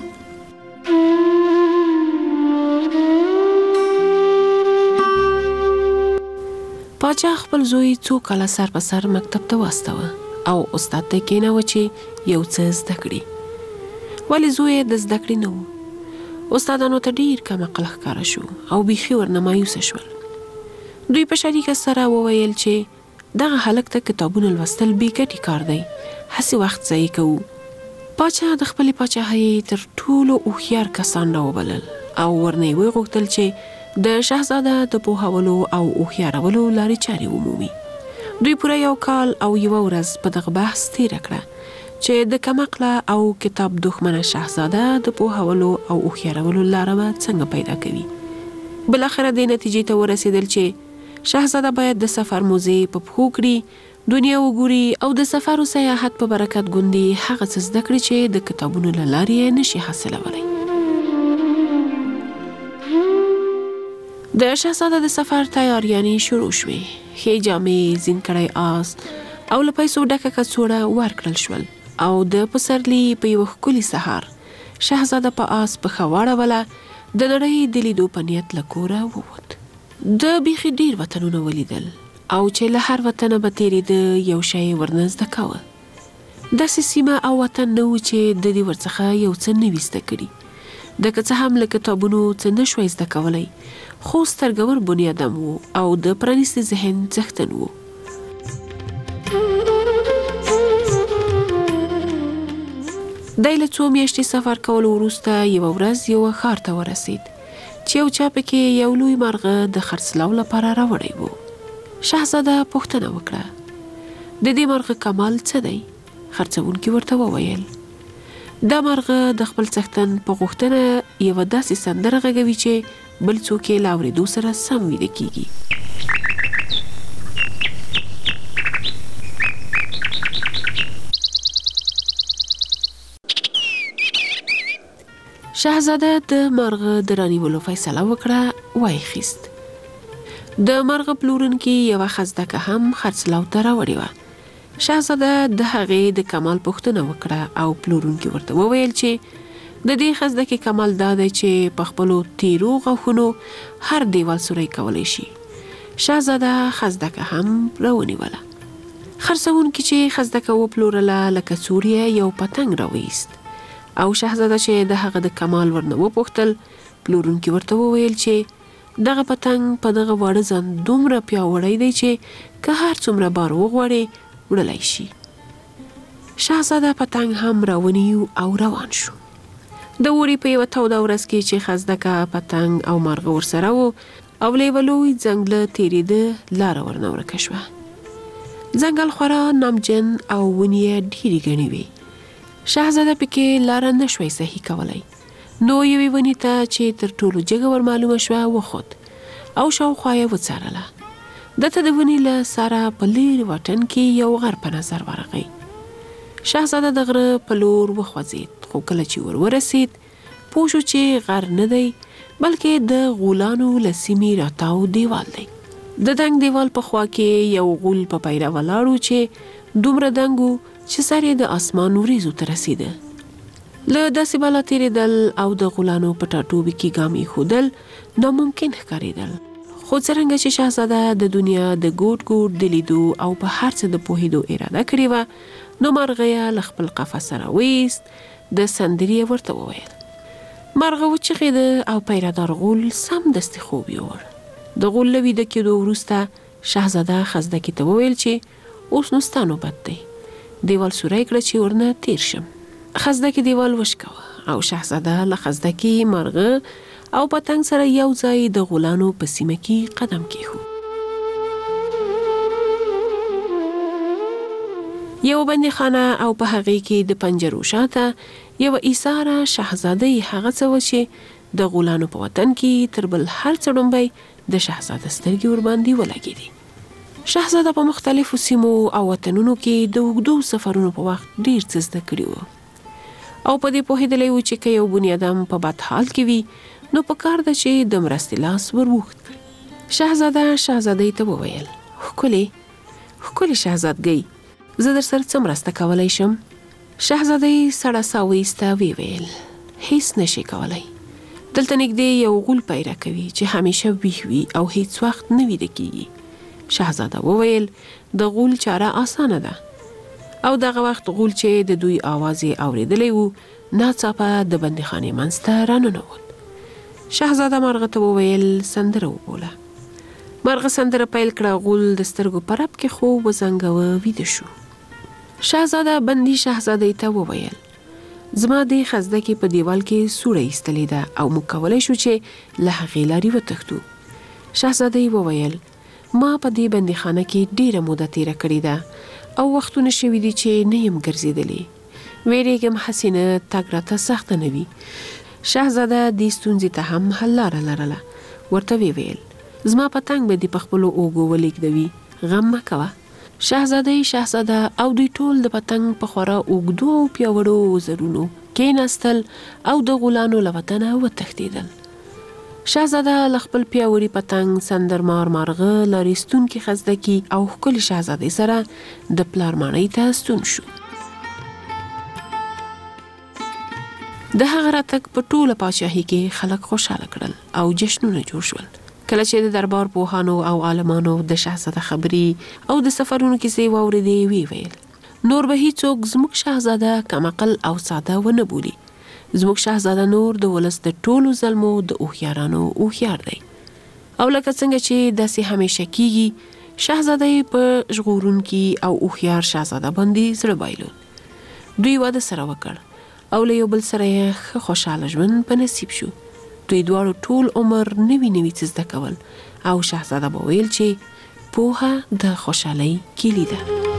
پاچا خپل زوی څو کاله سر په سر مکتب ته واستوه او استاد ته کېناوه چې یو څه زده کړي ولې زوی د زده کړې نه و استادانو ته ډیر کم عقل ښکاره شو او بیخي ورنه مایوسه شول دوی په شریکه سره وویل چې دغه هلک ته کتابونه لوستل بې ګټې کار دی هسې وخت ضایع کوو پاچا د خپلې پاچاهۍ تر ټولو هوښیار کسان راوبلل او ورنه یې وغوښتل چې د شاهزاده د پوهولو او هوښیارولو لارې چارې ومومي دوی پوره یو کال او یوه ورځ په دغه بحث تیره کړه چې د کمعقله او کتاب دښمنه شاهزاده د پوهولو او هوښیارولو لاره به څنګه پیدا کوي بالاخره دې نتیجې ته ورسېدل چې شاهزاده باید د سفر موزې په پښو کړي دنیا وګوري او د سفر او سیاحت په برکت ګوندې هغه څه زده کړي چې د کتابونو له لارې یې نشي حاصلولی د شاهزاده د سفر تیاریانې شروع شوې ښې جامې زین کړی آس او له پیسو ډکه کڅوړه ورکړل شول او د پسرلي په یوه ښکلي سهار شاهزاده په آس پښه واړوله د نړۍ د لیدو په نیت له کوره ووت د بیخي ډیر وطنونه ولیدل او چې له هر وطنه به تېرېده یو شی ورنه زده کوه. داسې سیمه او وطن نه و چې د دې ورڅخه یو څه نه وي زده کړي. د که څه هم له کتابونو څه نه شوی زده کولی، خو سترګور بنیادم و او د پرانیستي ذهن څښتن و. دی له څو میاشتې سفر کولو وروسته یوه ورځ یوه ښار ته ورسید چې یو چا پکې یو لوی مرغه د خرڅلاو لپاره راوړی و. شهزاده پوښتنه وکړه، د دې مرغه کمال څه دی؟ خرڅوونکي ورته وویل، دا مرغه د خپل څښتن په غوښتنه یوه داسې سندره غږوي چې بل څوک یې له اورېدو سره سم ویده کیږي. شهزاده د مرغه د رانیولو فیصله وکړه، وایې خیست. د مرغه پلورونکي یوه خزدکه هم خرڅلاو ته راوړې وه. شهزاده د هغې د کمال پوښتنه وکړه او پلورونکي ورته وویل چې د دې خزدکې کمال دا دی چې په خپلو تیرو غاښونو هر دیوال سوری کولی شي. شهزاده خزدکه هم راونیوله. خرڅوونکي چې خزدکه وپلورله لکه څور یې یو پتنګ راویست او شهزاده چې د هغه د کمال ورنه وپوښتل، پلورونکي ورته وویل چې دغه پتنګ په دغه واړه ځان دومره پیاوړی دی چې که هر څومره بار وغواړې وړلی شي. شهزاده پتنګ هم راونیو او روان شو. د اوړي په یوه توده ورځ کې چې خزدکه پتنګ او مرغه ورسره و او له یوه لوی ځنګله تېرېده، لاره ورنه ورکه شوه. ځنګل خورا نمجن او ونې یې ډېرې ګڼې وې. شهزاده پکې لاره نه شوی صحیح کولی، نو یوې ونې ته چې تر ټولو جګه ور معلومه شوه وخوت او شاوخوا یې وڅارله. دته د ونې له سره په لرې واټن کې یو غر په نظر ورغی. شهزاده د غره په لور وخوځېد، خو کله چې ور ورسېد پوه شو چې غر نه دی بلکې د غولانو له سیمې راتاو دیوال دی. د دنګ دیوال په خوا کې یو غول په پیره ولاړ و چې دومره دنګ و چې سر یې د اسمان وریځو ته رسېده. له داسې بالا تېرېدل او د غولانو په ټاټوبي کې ګام ایښودل ناممکن ښکارېدل. خو څرنګه چې شهزاده د دنیا د ګوټ ګوټ د لیدو او په هر څه د پوهېدو اراده کړې وه، نو مرغه یې له خپل قفسه راویست. د سندرې یې ورته وویل. مرغه وچغېده او پیردار غول سمدستي خوب یووړ. د غول له ویده کېدو وروسته شهزاده خزدکې ته وویل چې اوس نو ستا نوبت دی، دیوال سوری کړه چې ورنه تیر شم. خزدکې دیوال وشکوه او شهزاده له خزدکې، مرغه او پتنګ سره یو ځای د غولانو په سیمه کې قدم کېښود. یو بندیخانه او په هغې کې د پنجرو شاته یوه ایثاره شهزاده یې هغه څه وه چې د غولانو په وطن کې تر بل هر څه ډومبی د شهزاده سترګې ورباندې ولګېدې. شهزاده په مختلفو سیمو او وطنونو کې د اوږدو سفرونو په وخت ډېر څه زده کړي وو او په دې پوهېدلی و چې که یو بنیادم په بد حال کې وي نو په کار ده چې د مرستې لاس ور اوږد کړي. شهزاده شهزادۍ ته وویل، ښکلې ښکلې شهزادګۍ، زه در سره څه مرسته کولی شم؟ شهزادۍ سړه ساه وایسته، ویې ویل، هیڅ نشي کولی. دلته نږدې یو غول پیدا کوي چې همیشه ویښ وي او هیڅ وخت نه ویده کیږي. شهزاده وویل، د غول چاره آسانه ده. او دغه وخت غول چې د دوی آواز یې اورېدلی و ناڅاپه د بندیخانې منځ ته راننوت. شهزاده مرغه ته وویل، سندره وبوله. مرغه سندره پیل کړه. غول د سترګو په رپ کې خو وزنګوه، ویده شو. شهزاده بندي شهزادۍ ته وویل، زما د خزدکې په دیوال کې سوړه ایستلې ده او موږ کولی شو چې له هغې لارې وتښتو. شهزادۍ وویل، ما په دې بندیخانه کې ډیره موده تیره کړې ده او وختونه شوي دي چې نه یم ګرځېدلې. ویرېږم هسې نه تګ راته سخته نه وي. شهزاده دې ستونزې ته هم حل لاره لرله. ورته ویې ویل، زما پتنګ به دې په خپلو اوږو ولېږدوي، غم مه کوه. شهزادۍ، شهزاده او دوی ټول د پتنګ په خورا اوږدو او پیاوړو وزرونو کېناستل او د غولانو له وطنه وتښتېدل. شهزاده له خپل پیاوړي پتنګ، سندرمار مرغه، لارېستونکي خزدکي او ښکلې شهزادۍ سره د پلار ماڼۍ ته ستون شو. د هغه راتګ په ټوله پاچاهۍ کې خلک خوشحاله کړل او جشنونه جوړ شول. کله چې د دربار پوهانو او عالمانو د شاهزاده خبرې او د سفرونو کیسې واورېدې وی ویل نور به هیڅوک زموږ شاهزاده کمعقل او ساده ونه بولي. زموږ شاهزاده نور د ولس د ټولو ظلمو د هوښیارانو هوښیار دی. او لکه څنګه چې داسې همیشه کیږي شاهزاده یې په ژغورونکي او هوښیار شاهزاده باندې زړه بایلود. دوی واده سره وکړ او له یو بل سره یې ښه خوشحاله ژوند په نصیب شو. دوی دواړو ټول عمر نوي نوي څه زده کول او شاهزاده به ویل چې پوهه د خوشحالۍ کیلي ده.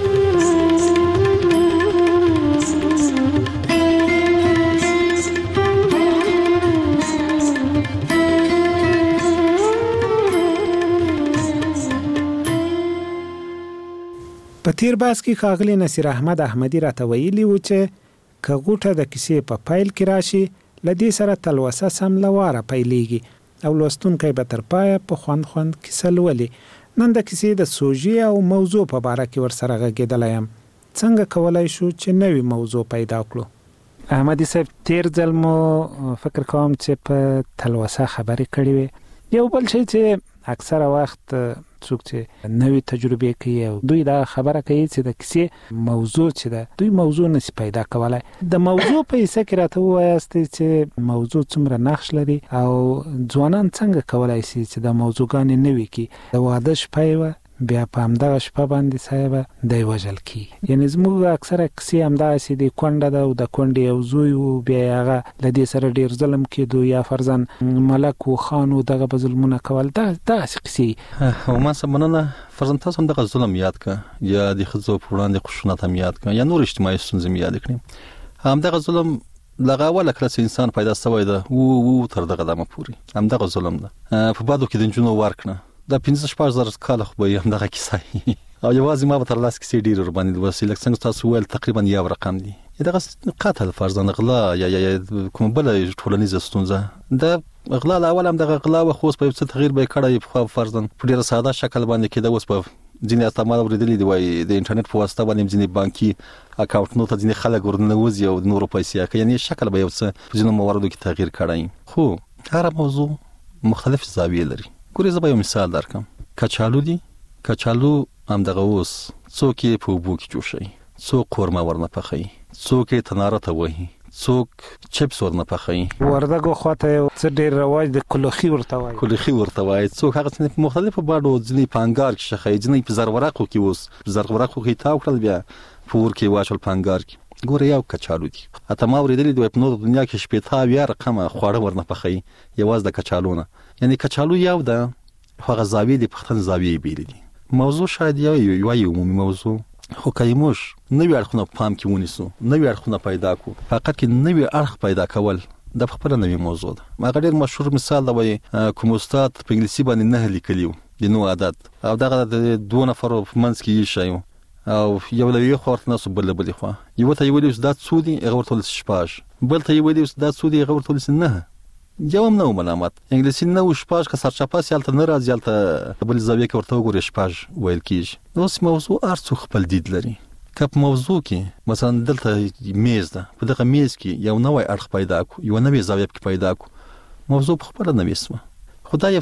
په تیر باس کې ښاغلي نصیر احمد احمدي راته ویلي و چې که غوټه د کیسې په پیل کې راشي لدې سره تلوسه سم لواره پیلېږي او لوستونکی به تر پایه په خوند خوند کیسه لولي. نن د کیسې د سوژې او موضوع په باره کې ورسره غږېدلی یم. څنګه کولی شو چې نوې موضوع پیدا کړو؟ احمدي صاحب تیر ځل مو فکر کوم چې په تلوسه خبرې کړې وې. یو بل شی چې اکثره وخت څوک چې نوې تجربې کوي او دوی دا خبره کوي چې د کیسې موضوع چې ده دوی موضوع نشي پیدا کولای. د موضوع په حصه کې راته ووایاست چې موضوع څومره نقش لري او ځوانان څنګه کولای شي چې د موضوعګانې نوې کړي. د واده شپه یې وه بیا په همدغه شپه باندې صاحبه دی وژل کېږي. یعنې زموږ اکثره کیسې همداسې دي، کونډه ده او د کونډې یو زوی و بیا یې هغه له دې سره ډېر ظلم کېدو یا فرضاً ملک و خان و دغه به ظلمونه کول. داسې کیسې عمان صاحب مننه. فرضاً تاسو هم دغه ظلم یاد کړه یا د ښځو په وړاندې خشونت هم یاد کړه یا نور اجتماعي ستونزې هم یاد کړې. همدغه ظلم لغه اوله کله چې انسان پیدا شوی ده و و تر دغه دمه پورې همدغه ظلم ده. په بادو کې د نجونو ورکړه د پنځه شپږ زره کاله خو به همدغه کیسه او یوازې ما به تر لاسه کیسې ډېرې ورباندې لوستې. لکه څنګه تاسو وویل تقریبا یو رقم دي. دغه قتل فرضاً غلا یا یا کومه بله ټولنیزه ستونزه د غلا له اوله همدغه غلا وه، خو اوس په یو څه تغییر به یې کړی. پخوا فرضاً په ډېره ساده شکل باندې کېده، اوس په ځینې استعمال اورېدلي دي وایي د انټرنیټ په واسطه باندې ځینې بانکي اکاونټونو ته ځینې خلک ورننوځي او د نورو پیسې اخلي. یعنې شکل به یو څه په ځینو مواردو کې تغییر کړی. خو هره موضوع مختلف زاویې لري. ګورې زه به یو مثال درکړم. کچالو دي، کچالو همدغه اوس څوک یې په اوبو کې جوشوي، څوک قورمه ورنه پخوي، څوک یې تناره ته وهي، څوک چپس ورنه پخوي. وردګو خواته یو څه ډېر رواج د کلوخي ورته وایي کلوخي ورته وایي. څوک هغه څه په مختلفو بڼو ځینې په انګار کې شخوي، ځینې په زرورقو کې اوس په زرورقو کې تاو کړل بیا په اور کې واچول په انګار کې. ګوره یو کچالو دي. حتی ما اورېدلي دي په نورو دنیا کې شپېته اویا رقمه خواړه ورنه پخوي یوازې د کچالو نه. یعنې کچالو یو ده، هغه زاویې د پښتن زاویې بیلې دي. موضوع شاید یو یو عمومي موضوع، خو که موږ نوي اړخونه په پام کې ونیسو، نوي اړخونه پیدا کړو، فقط کې نوي اړخ پیدا کول د خپله نوې موضوع ده. هغه ډېر مشهور مثال ده، وایي کوم استاد په انګلیسي باندې نه لیکلی و د نوو عدد او دغه د دوه نفرو په منځ کې ایښی و او یو له یوې خوا ورته ناست و بل له بلې خوا. یوه ته یې ویلي و چې دا څو دي، هغه ورته ویل چې شپږ. بل ته یې ویلي و چې دا څو دي، هغه ورته ویل چې نه. یو هم نه و ملامت. انګلیسي نه و شپږ، که سرچپه سي هلته نه راځي، هلته بلې زاویې کې ورته وګورې شپږ ویل کېږي. اوس موضوع هر څوک خپل دید لري. که په موضوع کې مثلا دلته میز ده، په دغه میز کې یو نوی اړخ پیدا کړو، یوه نوې زاویه پکې پیدا کړو، موضوع په خپله نوې سوه. خو دا یو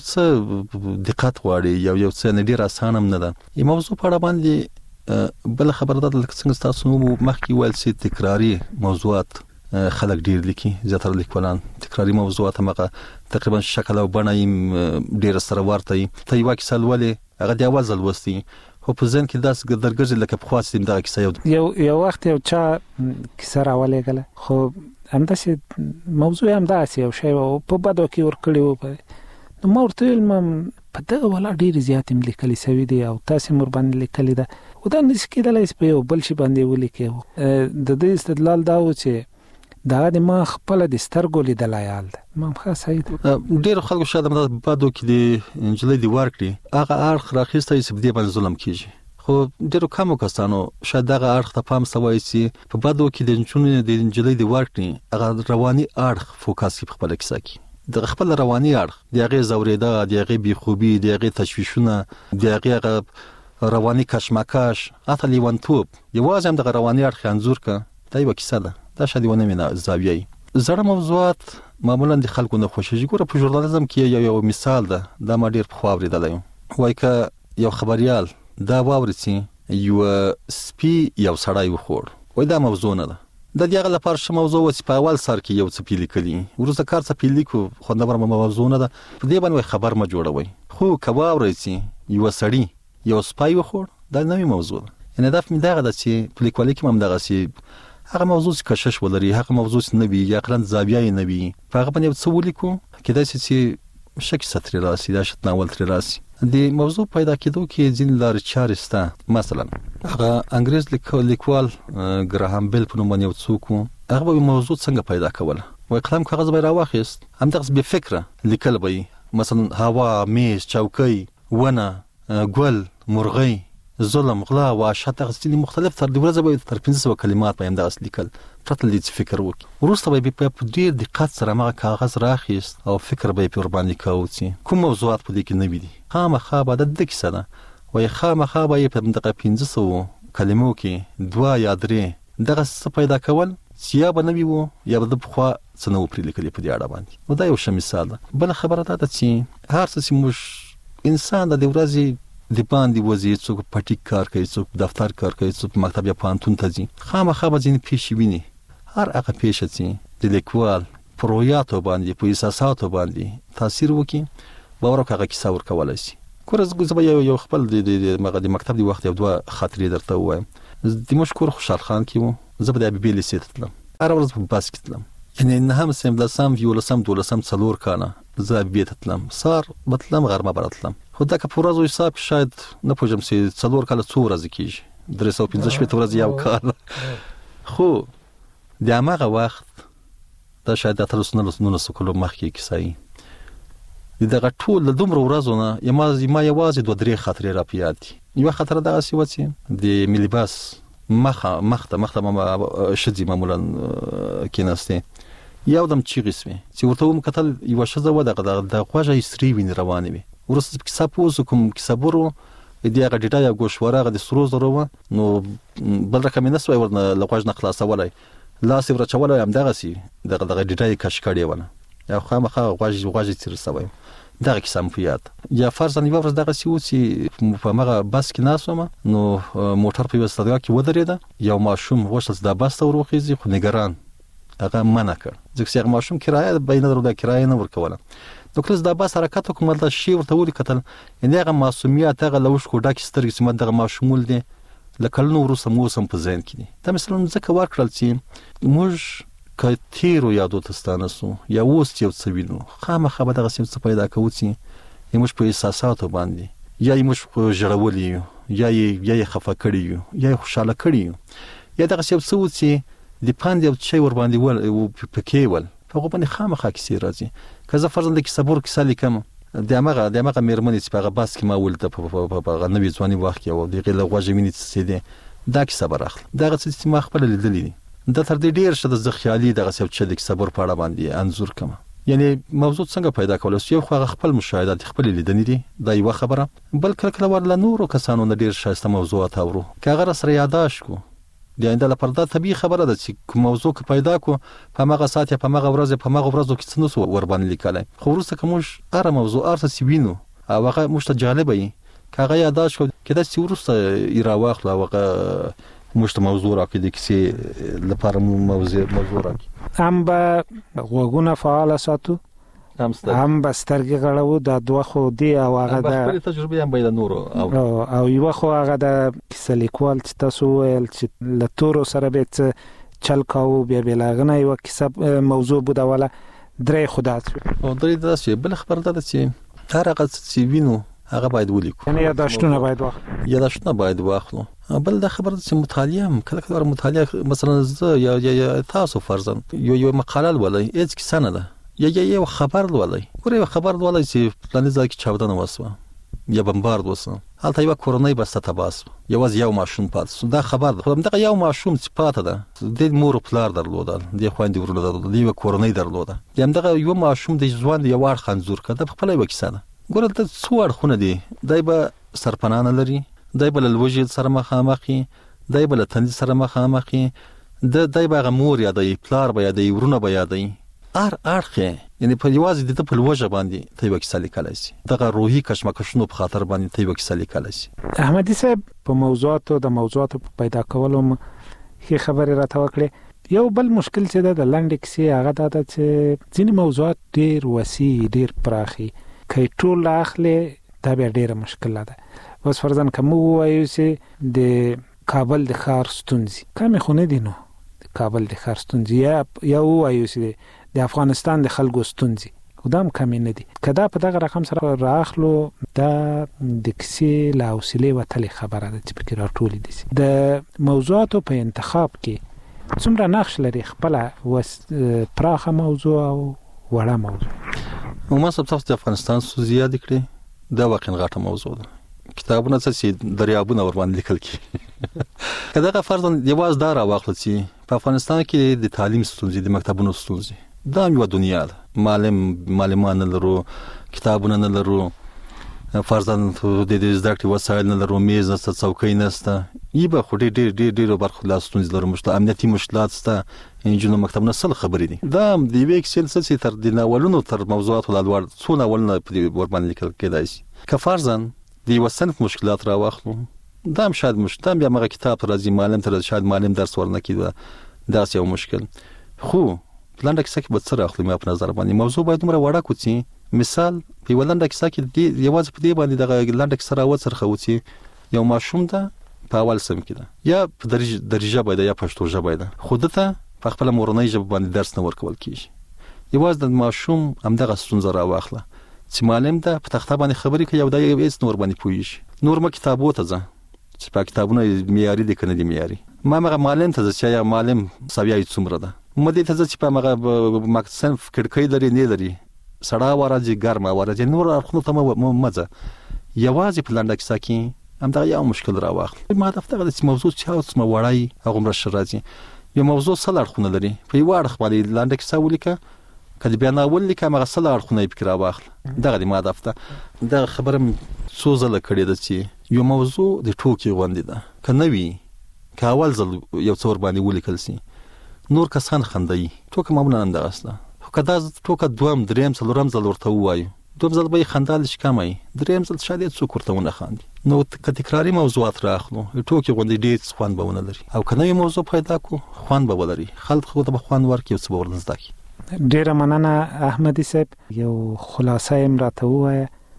څه دقت غواړي، یو یو څه نه ډېر اسان هم نه ده. یو موضوع په اړه باندې بله خبره دا ده، لکه څنګه ستاسو مخکې ویل چې تکراري موضوعات خلک ډېر لیکي، زیاتره لیکوالان تکراري موضوعات همغه تقریبا شکل او بڼه یې ډېره سره ورته وي. ته یوه کیسه لولې، هغه د اول ځل لوستي، خو په ذهن کې داسې درګرځي لکه پخوا چې دغه کیسه یو یو وخت یو چا کیسه راولېږله، خو همداسې موضوع یې همداسې یو شی و په بدو کې ورکړي و. نو ما ورته ویل ما په دغه والا ډېرې زیاتې م لیکلي سوي دي او تاسې م ورباندې لیکلي ده، خو دا نشي کېدلی چې په یو بل شي باندې ولیکې. د دې استدلال دا و چې دا د ما خپله د سترګو لیدلی حال ده. ما هم ښه صحیح ده. ډېرو خلکو شاید همدا بدو کې د نجلۍ د ورکړي هغه اړخ راخیستی چې په دې باندې ظلم کېږي، خو ډېرو کمو کسانو شاید دغه اړخ ته پام سوی چې په بدو کې د نجونې د نجلۍ د ورکړي هغه رواني اړخ فوکس کړي په خپله کیسه کې. د خپل رواني اړخ، د هغې ځورېده، د هغې بېخوبي، د هغې تشویشونه، د هغې هغه رواني کشمکش، حتی لیونتوب، یوازې هم دغه رواني اړخ انځور کړه. دا یوه کیسه ده، دا شاید یوه نوې زاویه وي. زړه موضوعات معمولا د خلکو نه خوشیږي. ګوره په ژورنالیزم کې یو یو مثال ده، دا ما ډیر په خوا اورېدلی یم. وایي که یو خبریال دا واوري چې یو سپي یو سړی وخوړ، وایي دا موضوع نه ده. د دې هغه لپاره ښه موضوع و چې په اول سر کې یو څه پې لیکلي، وروسته کار څه پې لیکو، خوندوره موضوع نه ده. په دې باندې خبر مه جوړوئ. خو که واورئ چې یو سړي یو سپی وخوړ، دا نوې موضوع ده. یعنې هدف مې دغه ده چې په لیکوالۍ کې هم همدغسې هغه موضوع چې کشش ولري، هغه موضوع چې نه وي یا عقلاً زاویه یې نه وي، په هغه باندې یو څه ولیکو، کېدای شي چې ښه کیسه ترې راسي، دا ښه ناول ترې راسي. د موضوع پیدا کېدو کې ځینې لارې چارې شته. مثلا هغه انګریز لیکوال ګراهام بیل په نوم باندې یو څوک و، هغه به موضوع څنګه پیدا کوله. وایي قلم کاغذ به یې راواخیست، همدغسې بې فکره لیکل به یې، مثلا هوا، میز، چوکۍ، ونه، ګل، مرغۍ، ظلم، غلا، وحشت، هغه ځینې مختلف تر د ورځې به تر پنځه سوه کلمات به یې همدغسې لیکل، پرته له دې چې فکر وکړي. وروسته به یې په ډېر دقت سره هماغه کاغذ راخیست او فکر به یې پرې ورباندې کوو چې کوم موضوعات په دې کې نوي دي. خامخا به د ده کیسه ده، وایي خامخا به یې په همدغه پنځه سوو کلمو کې دوه یا درې دغسې څه پیدا کول چې یا به نوي وو یا به د پخوا څه نه وو پرې لیکلي په دې اړه باندې. نو دا یو ښه مثال ده. بله خبره دا ده چې هر څه چې موږ انسان د دې ورځې د باندې وځي، څوک پټیک کار کوي، څوک دفتر کار کوي، څوک مکتب یا پوهنتون ته ځي، خامخا به ځینې پیښې ویني. هر هغه پیښه چې د لیکوال په رویاتو باندې، په احساساتو باندې تاثیر وکړي، باور وکړه هغه کیسه ورکولی شي. ګوره زه به یو یو خپل د مکتب د وخت یو دوه خاطرې درته ووایم. زموږ کور خوشحال خان کې و، زه به د حبیبي لیسې ته تلم، هره ورځ په بس کې تلم. یعنې نهم صنف، لسم، یولسم، دولسم، څلور کاله زه حبیبي ته تلم. سهار به تلم، غرمه به راتلم. خو دا که په ورځو حساب کې شاید نه پوهېږم چې څلور کاله څو ورځې کېږي، درې سوه پنځه شپېته ورځې یو کال. خو د هماغه وخت دا شاید د اتلس نولسو کلو مخکې کیسه وي، د دغه ټول د دومره ورځو نه ما یوازې دوه درې خاطرې را په یاد دي. یوه خاطره دغسې وه چې د ملي بس مخه مخ ته مخ ته ښځې معمولا کېناستې، یو دم چیغې سوې چې ورته وم کتل، یوه ښځه وه د غوږه یې سرې وینې روانې وې. وروسته په کیسه پوه شو، کوم کیسهبر و، د هغه ډېډه یا ګوشواره هغه د سرو زرو وه، نو بل رقم یې نه سوی ورنه له غوږ نه خلاصولی، لاس یې ورچولی، همدغسې دغه دغه ډېډه یې کش کړې وله، یا خامخا غوږ غوږ یې تېره سوی. دغه کیسه مې په یاد. یا فرضاً یوه ورځ دغسې و چې په هماغه بس کې ناست وم، نو موټر په یوه استادګاه کې ودرېده، یو ماشوم غوښتل چې دا بس ته ور وخېږي، خو نګران هغه منع کړ، ځکه چې هغه ماشوم کرایه به یې نه درلوده، کرایه نه ورکوله. نو کله چې دا بس حرکت وکړ، ما دا شی ورته ولیکتل، یعنې هغه معصومیت، هغه له اوښکو ډکې سترګې چې ما دغه ماشوم ولیدې، له کلونو وروسته مو اوس هم په ذهن کې دي. دا مثالونه ځکه ورکړل چې موږ که تیرو یادو ته ستانه سو یا اوس چې یو څه وینو، خامخا به دغسې یو څه پیدا کوو چې یا موږ په احساساتو باندې یا یې موږ ژړولی یو، یا یې خفه کړي یو، یا یې خوشحاله کړي یو، یا دغسې یو څه و چې د پند یو شی ورباندې پکې ول، په هغو باندې خامخا کیسې راځي. که زه فرضاً د کیسهبر کیسه لیکم، د همغه د همغه مېرمنې چې په هغه بس کې ما ولیده په هغه نوي ځواني وخت کې، او د هغې له غوږه وینې څڅېدې، دا کیسه به راخلم. دغه څه چې ما خپله لیدلي دي، دا تر دې ډېر ښه ده زه خیالي دغسې یو څه د کیسهبر په اړه باندې انځور کړم. یعنې موضوع څنګه پیدا کولی شو؟ یو خو هغه خپل مشاهدات دي، خپلې لیدنې دي، دا یوه خبره. بل کله کله ور له نورو کسانو نه ډېر ښایسته موضوعات اورو، که هغه راسره یاداشت کړو د آینده لپاره، دا طبیعي خبره ده چې کوم موضوع که پیدا کړو په هماغه ساعت یا په هماغه ورځ یا په هماغه ورځو کې څه نه سو ورباندې لیکلی. خو وروسته که موږ هره موضوع هر څه چې وینو او هغه موږ ته جالبه وي، که هغه یاداشت کړو، کېدای شي وروسته یې راواخلو او هغه موږ ته موضوع راکړي، د کیسې لپاره موضوع راکړي. هم به غوږونه فعاله ساتو، هم به سترګې غړوو، دا دوه خو دی، او هغه د خپلې تجربې هم به یې د نورو، او یوه خو هغه د کیسه لیکوال چې تاسو وویل چې له تورو سره به څه چل کاوه، بیا بې له هغه نه یوه کیسه موضوع بودوله، درې خو داسې وي. درې داسې وي. بله خبره دا ده چې هر هغه څه چې وینو هغه باید ولیکو، یعنې یاداشتونه باید واخلو، یاداشتونه باید واخلو. بل دا خبره ده چې مطالعه هم کله کله مطالعه، مثلا زه یا تاسو فرضاً یو یو مقاله لولئ، هېڅ کیسه نه ده، یا یو خبر لولئ. ګوره یو خبر لولئ چې فلاني ځای کې چاودنه وسوه یا بمبارد وسوه، هلته یوه کورنۍ بسته تباه سوه، یوازې یو ماشوم پاتې سو، دا خبر ده. خو همدغه یو ماشوم چې پاته ده، د مور و پلار درلودل، د خویندې ورونه درلودل، د یوه کورنۍ درلوده، د همدغه یوه ماشوم د ژوند یو اړخ انځور کړه، دا پخپله یوه کیسه ده. ګوره دا څو اړخونه دي، دی به سرپناه نه لري، دی به له لوږې سره مخامخ وي، دی به له تندې سره مخامخ وي، دی به هغه مور یادوي، پلار به یادوي، ورونه به یادوي، ار اړخ یعنی په یوازې د په لوجه باندې ته یو کیسه لیکلای شي دغه روحي کشمکشونو په خاطر باندې ته یو کیسه لیکلای شي. احمدي صاحب په موضوعاتو د موضوعاتو پیدا کولو هي خبره راته وکړه. یو بل مشکل چې د لنډ کیسې هغه دا ده چې ځینې موضوعات ډیر وسیع ډیر پراخي کای ټول اخلي دا به ډیره مشکل ده. اوس فرضاً کوم وایو چې د کابل د ښار ستونزې کومه خونه دي نو د کابل د ښار ستونزې یا وایو چې د افغانستان د خلکو ستونزې خدام کمی نه دي کدا په دغه رقم سره راخلو دا د کیسې لا حوصله وتلې خبره ده چې فکر راټول دي. د موضوعاتو په انتخاب کې څومره نقش لري خپل وس پراخه موضوع او وړه موضوع؟ ما سب تاسو د افغانستان سو زیات کړي دا واقعا غټه موضوع ده. کتابونه چې دریابونه ور باندې لیکل کی کدا فرضاً یواز دا راوخل چې په افغانستان کې د تعلیم ستونزې د مکتبونو ستونزې دا یو دنیا ده معلم معلمان نه لرو کتابونه نه لرو فرضاً د دې زده کړې وسایل نه لرو میز نشته څوکۍ نشته یبه خو ډېر ډېر ډېر برخو لا ستونزې لرو مشته امنیتي مشکلات شته انجینو مکتبونه سل خبرې دي دا د یو کیسې چې تر د ناولونو تر موضوعات ولادوړ څو ناولونه په ور باندې لیکل کېدای شي که فرضاً دی وسنت مشکلات را واخلو دا هم شاید مشته بیا مغه کتاب راځي معلم تر شاید معلم درس ورنه کیده دا یو مشکل خو لنډه کیسه کې به څه راخلي ما په نظر باندې موضوع باید عمره وړه کوڅي مثال په ولنډه کیسه کې دی یوازې په دې باندې د لنډه کیسه راوڅرخه وڅي یو ماشوم ده په اول سم کې ده یا په درجه درجه باید یا پښتو ژبه ده خو دته په خپل مورنۍ ژبه باندې درس نه ورکول کیږي یوازې د ماشوم همدغه ستونزه را واخله چې معلم ده په تخته باندې خبرې کوي او دا یو هیڅ نور باندې پوهیږي نور ما کتابو ته ځه چې په کتابونه معیاري دي کنه دي معیاري ما مغه معلم ته ځه چې یا معلم سویای څومره ده مده ته ځه چې په مغه مکسن کړکۍ لري نه لري سړا ورځي ګرمه ورځي نور اخنو ته مزه یوازې په لنډه کیسه کې هم دا یو مشکل راوخل ما د فتره د موضوع چې اوس ما وړای هغه مر شرازي یو موضوع سره اړخونه لري په یو اړخ باندې لنډه کیسه ولیکه کله بیا ناول لیکه مغه سره اړخونه فکر راوخل دغه د ما د افته دا خبره سوزله کړې ده چې یو موضوع د ټوکی غوندې ده کنه وی کاول زل یو څور باندې ولیکل سي نور کسان خندای ټوک معمولا اندغه اصله کدا ټوک دوام دریم څلورم ځل ورته وایي دوم ځل به خندال شکمای دریم ځل شاید څوک ورته ونه خاندي نو ک تکراری موضوعات راخلو ټوکی غوندې ډېر خوان بونه لري او کنه یو موضوع پیدا کو خوان به ولري خلک خو ته خوان ورکي څه ورنځ دکی ډیره مننه احمدي صاحب یو خلاصه ام راته وایي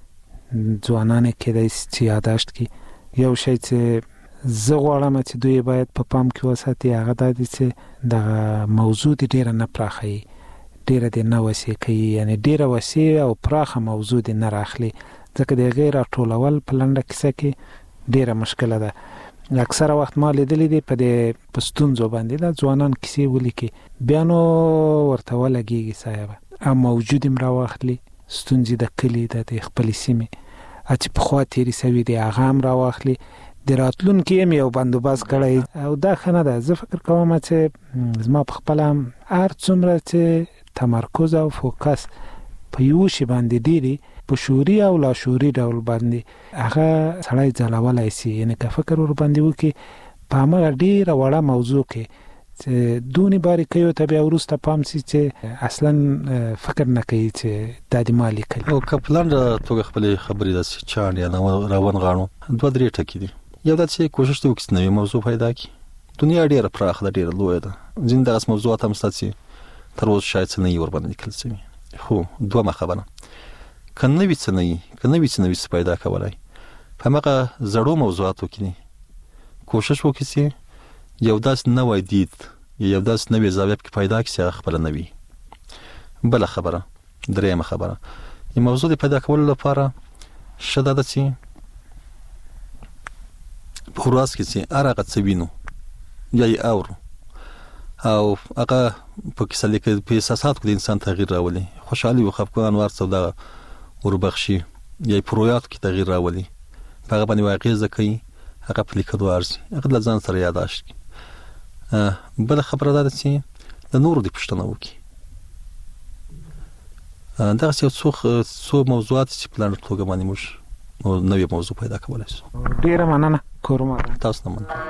ځوانان کې د استعداد کې یو شی چې زه غواړم چې دوی باید په پام کې وساتي هغه د دې چې د موضوع ډیره نه پراخه ډیره د نه وسیع کوي یعنی ډیره وسیع او پراخه موضوع د نه راخلي ځکه د غیر ټولول په لنډه کیسه کې ډیره مشکله ده اکثره وخت ما لیدلې دي په د پښتونځو باندې د ځوانان کیسې ولیکي بیا نو ورته ولګيږي صاحب ام موجود امرا واخلي ستونزې د کلی د خپل سیمه اچ په خوا تیری سوي دی هغه امرا واخلي د راتلون کې یو بندوباس کړی او دا خنه ده زه فکر کوم چې زما په خپل هر څومره چې تمرکز او فوکس په یو شی باندې دی په شوري او لا شوري ډول باندې هغه سړی ځلولای شي یعنی که فکر ور باندې وکي په هغه ډیره وړه موضوع کې چې دونی باری کوي ته بیا ورسته پام سي چې اصلا فکر نه کوي چې د دې مالی کوي او کپلان توګه خپل خبرې د چان یا روان غاڼو دوه درې ټکی دي یو د چې کوشش ته وکړي نوې موضوع پیدا کړي دنیا ډیره پراخه ده ډیره لوی ده زنده اس موضوعات هم ستاسي تر اوسه شاید څه نه ور باندې لیکل شوی خو دوه مخبره کنه وی څه نه کنه وی څه نه پیدا کولای په هغه زړو موضوعاتو کې کوشش وکړي یو داس نوې دید یو داس نوې زاویه کې پیدا کړي خپل نوې بل خبره درېمه خبره یو موضوع پیدا کول لپاره شته د چې پوراس کې چې ارغه څوینو یا یې اورو او هغه په کیسه لیکل په احساسات کې انسان تغییر راولي خوشحالي او خفګان ورڅو دا وربخشي یا پرویات کې تغییر راولي هغه باندې واقع ځکه هغه په لیکلو ارزي هغه د ځان سره یاداشت بل خبره ده چې د نورو د پښتنو وکي دا څه څو څو موضوعات چې پلان توګه باندې موږ نو نوې موضوع پیدا کولای شو ډیره مننه کوم تاسو نه مننه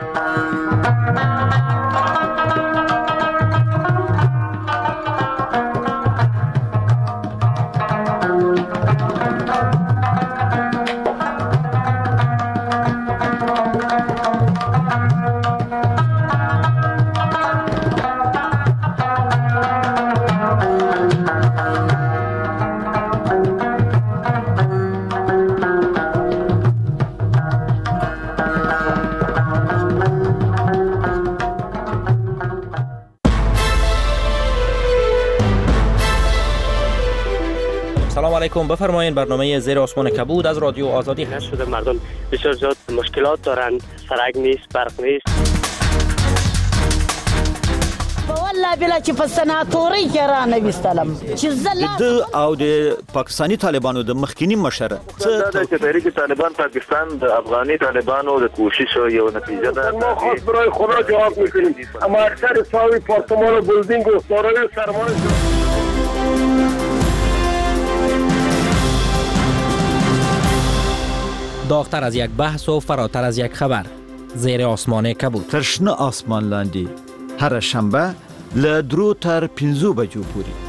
سلام علیکم، بفرمایید. برنامه زیر آسمان کبود از رادیو آزادی هست. شده مردم بسیار زیاد مشکلات دارند، سرک نیست، برق نیست. والله بلا چې په سناتوري کې را نه وستلم چې زله د او د پاکستانی طالبانو د مخکینی مشره څه چې تحریک طالبان پاکستان د افغاني طالبانو د کوشش یو نتیجه ده. ما خاص برای خدا جواب میکنیم، اما اکثر ساوی پارتمان و بلدینگ و سارای سرمایه داغتر از یک بحث و فراتر از یک خبر. زیر آسمان کبود. تر شنه آسمان لاندې هر شنبه له درو تر پنځو بجو پورې.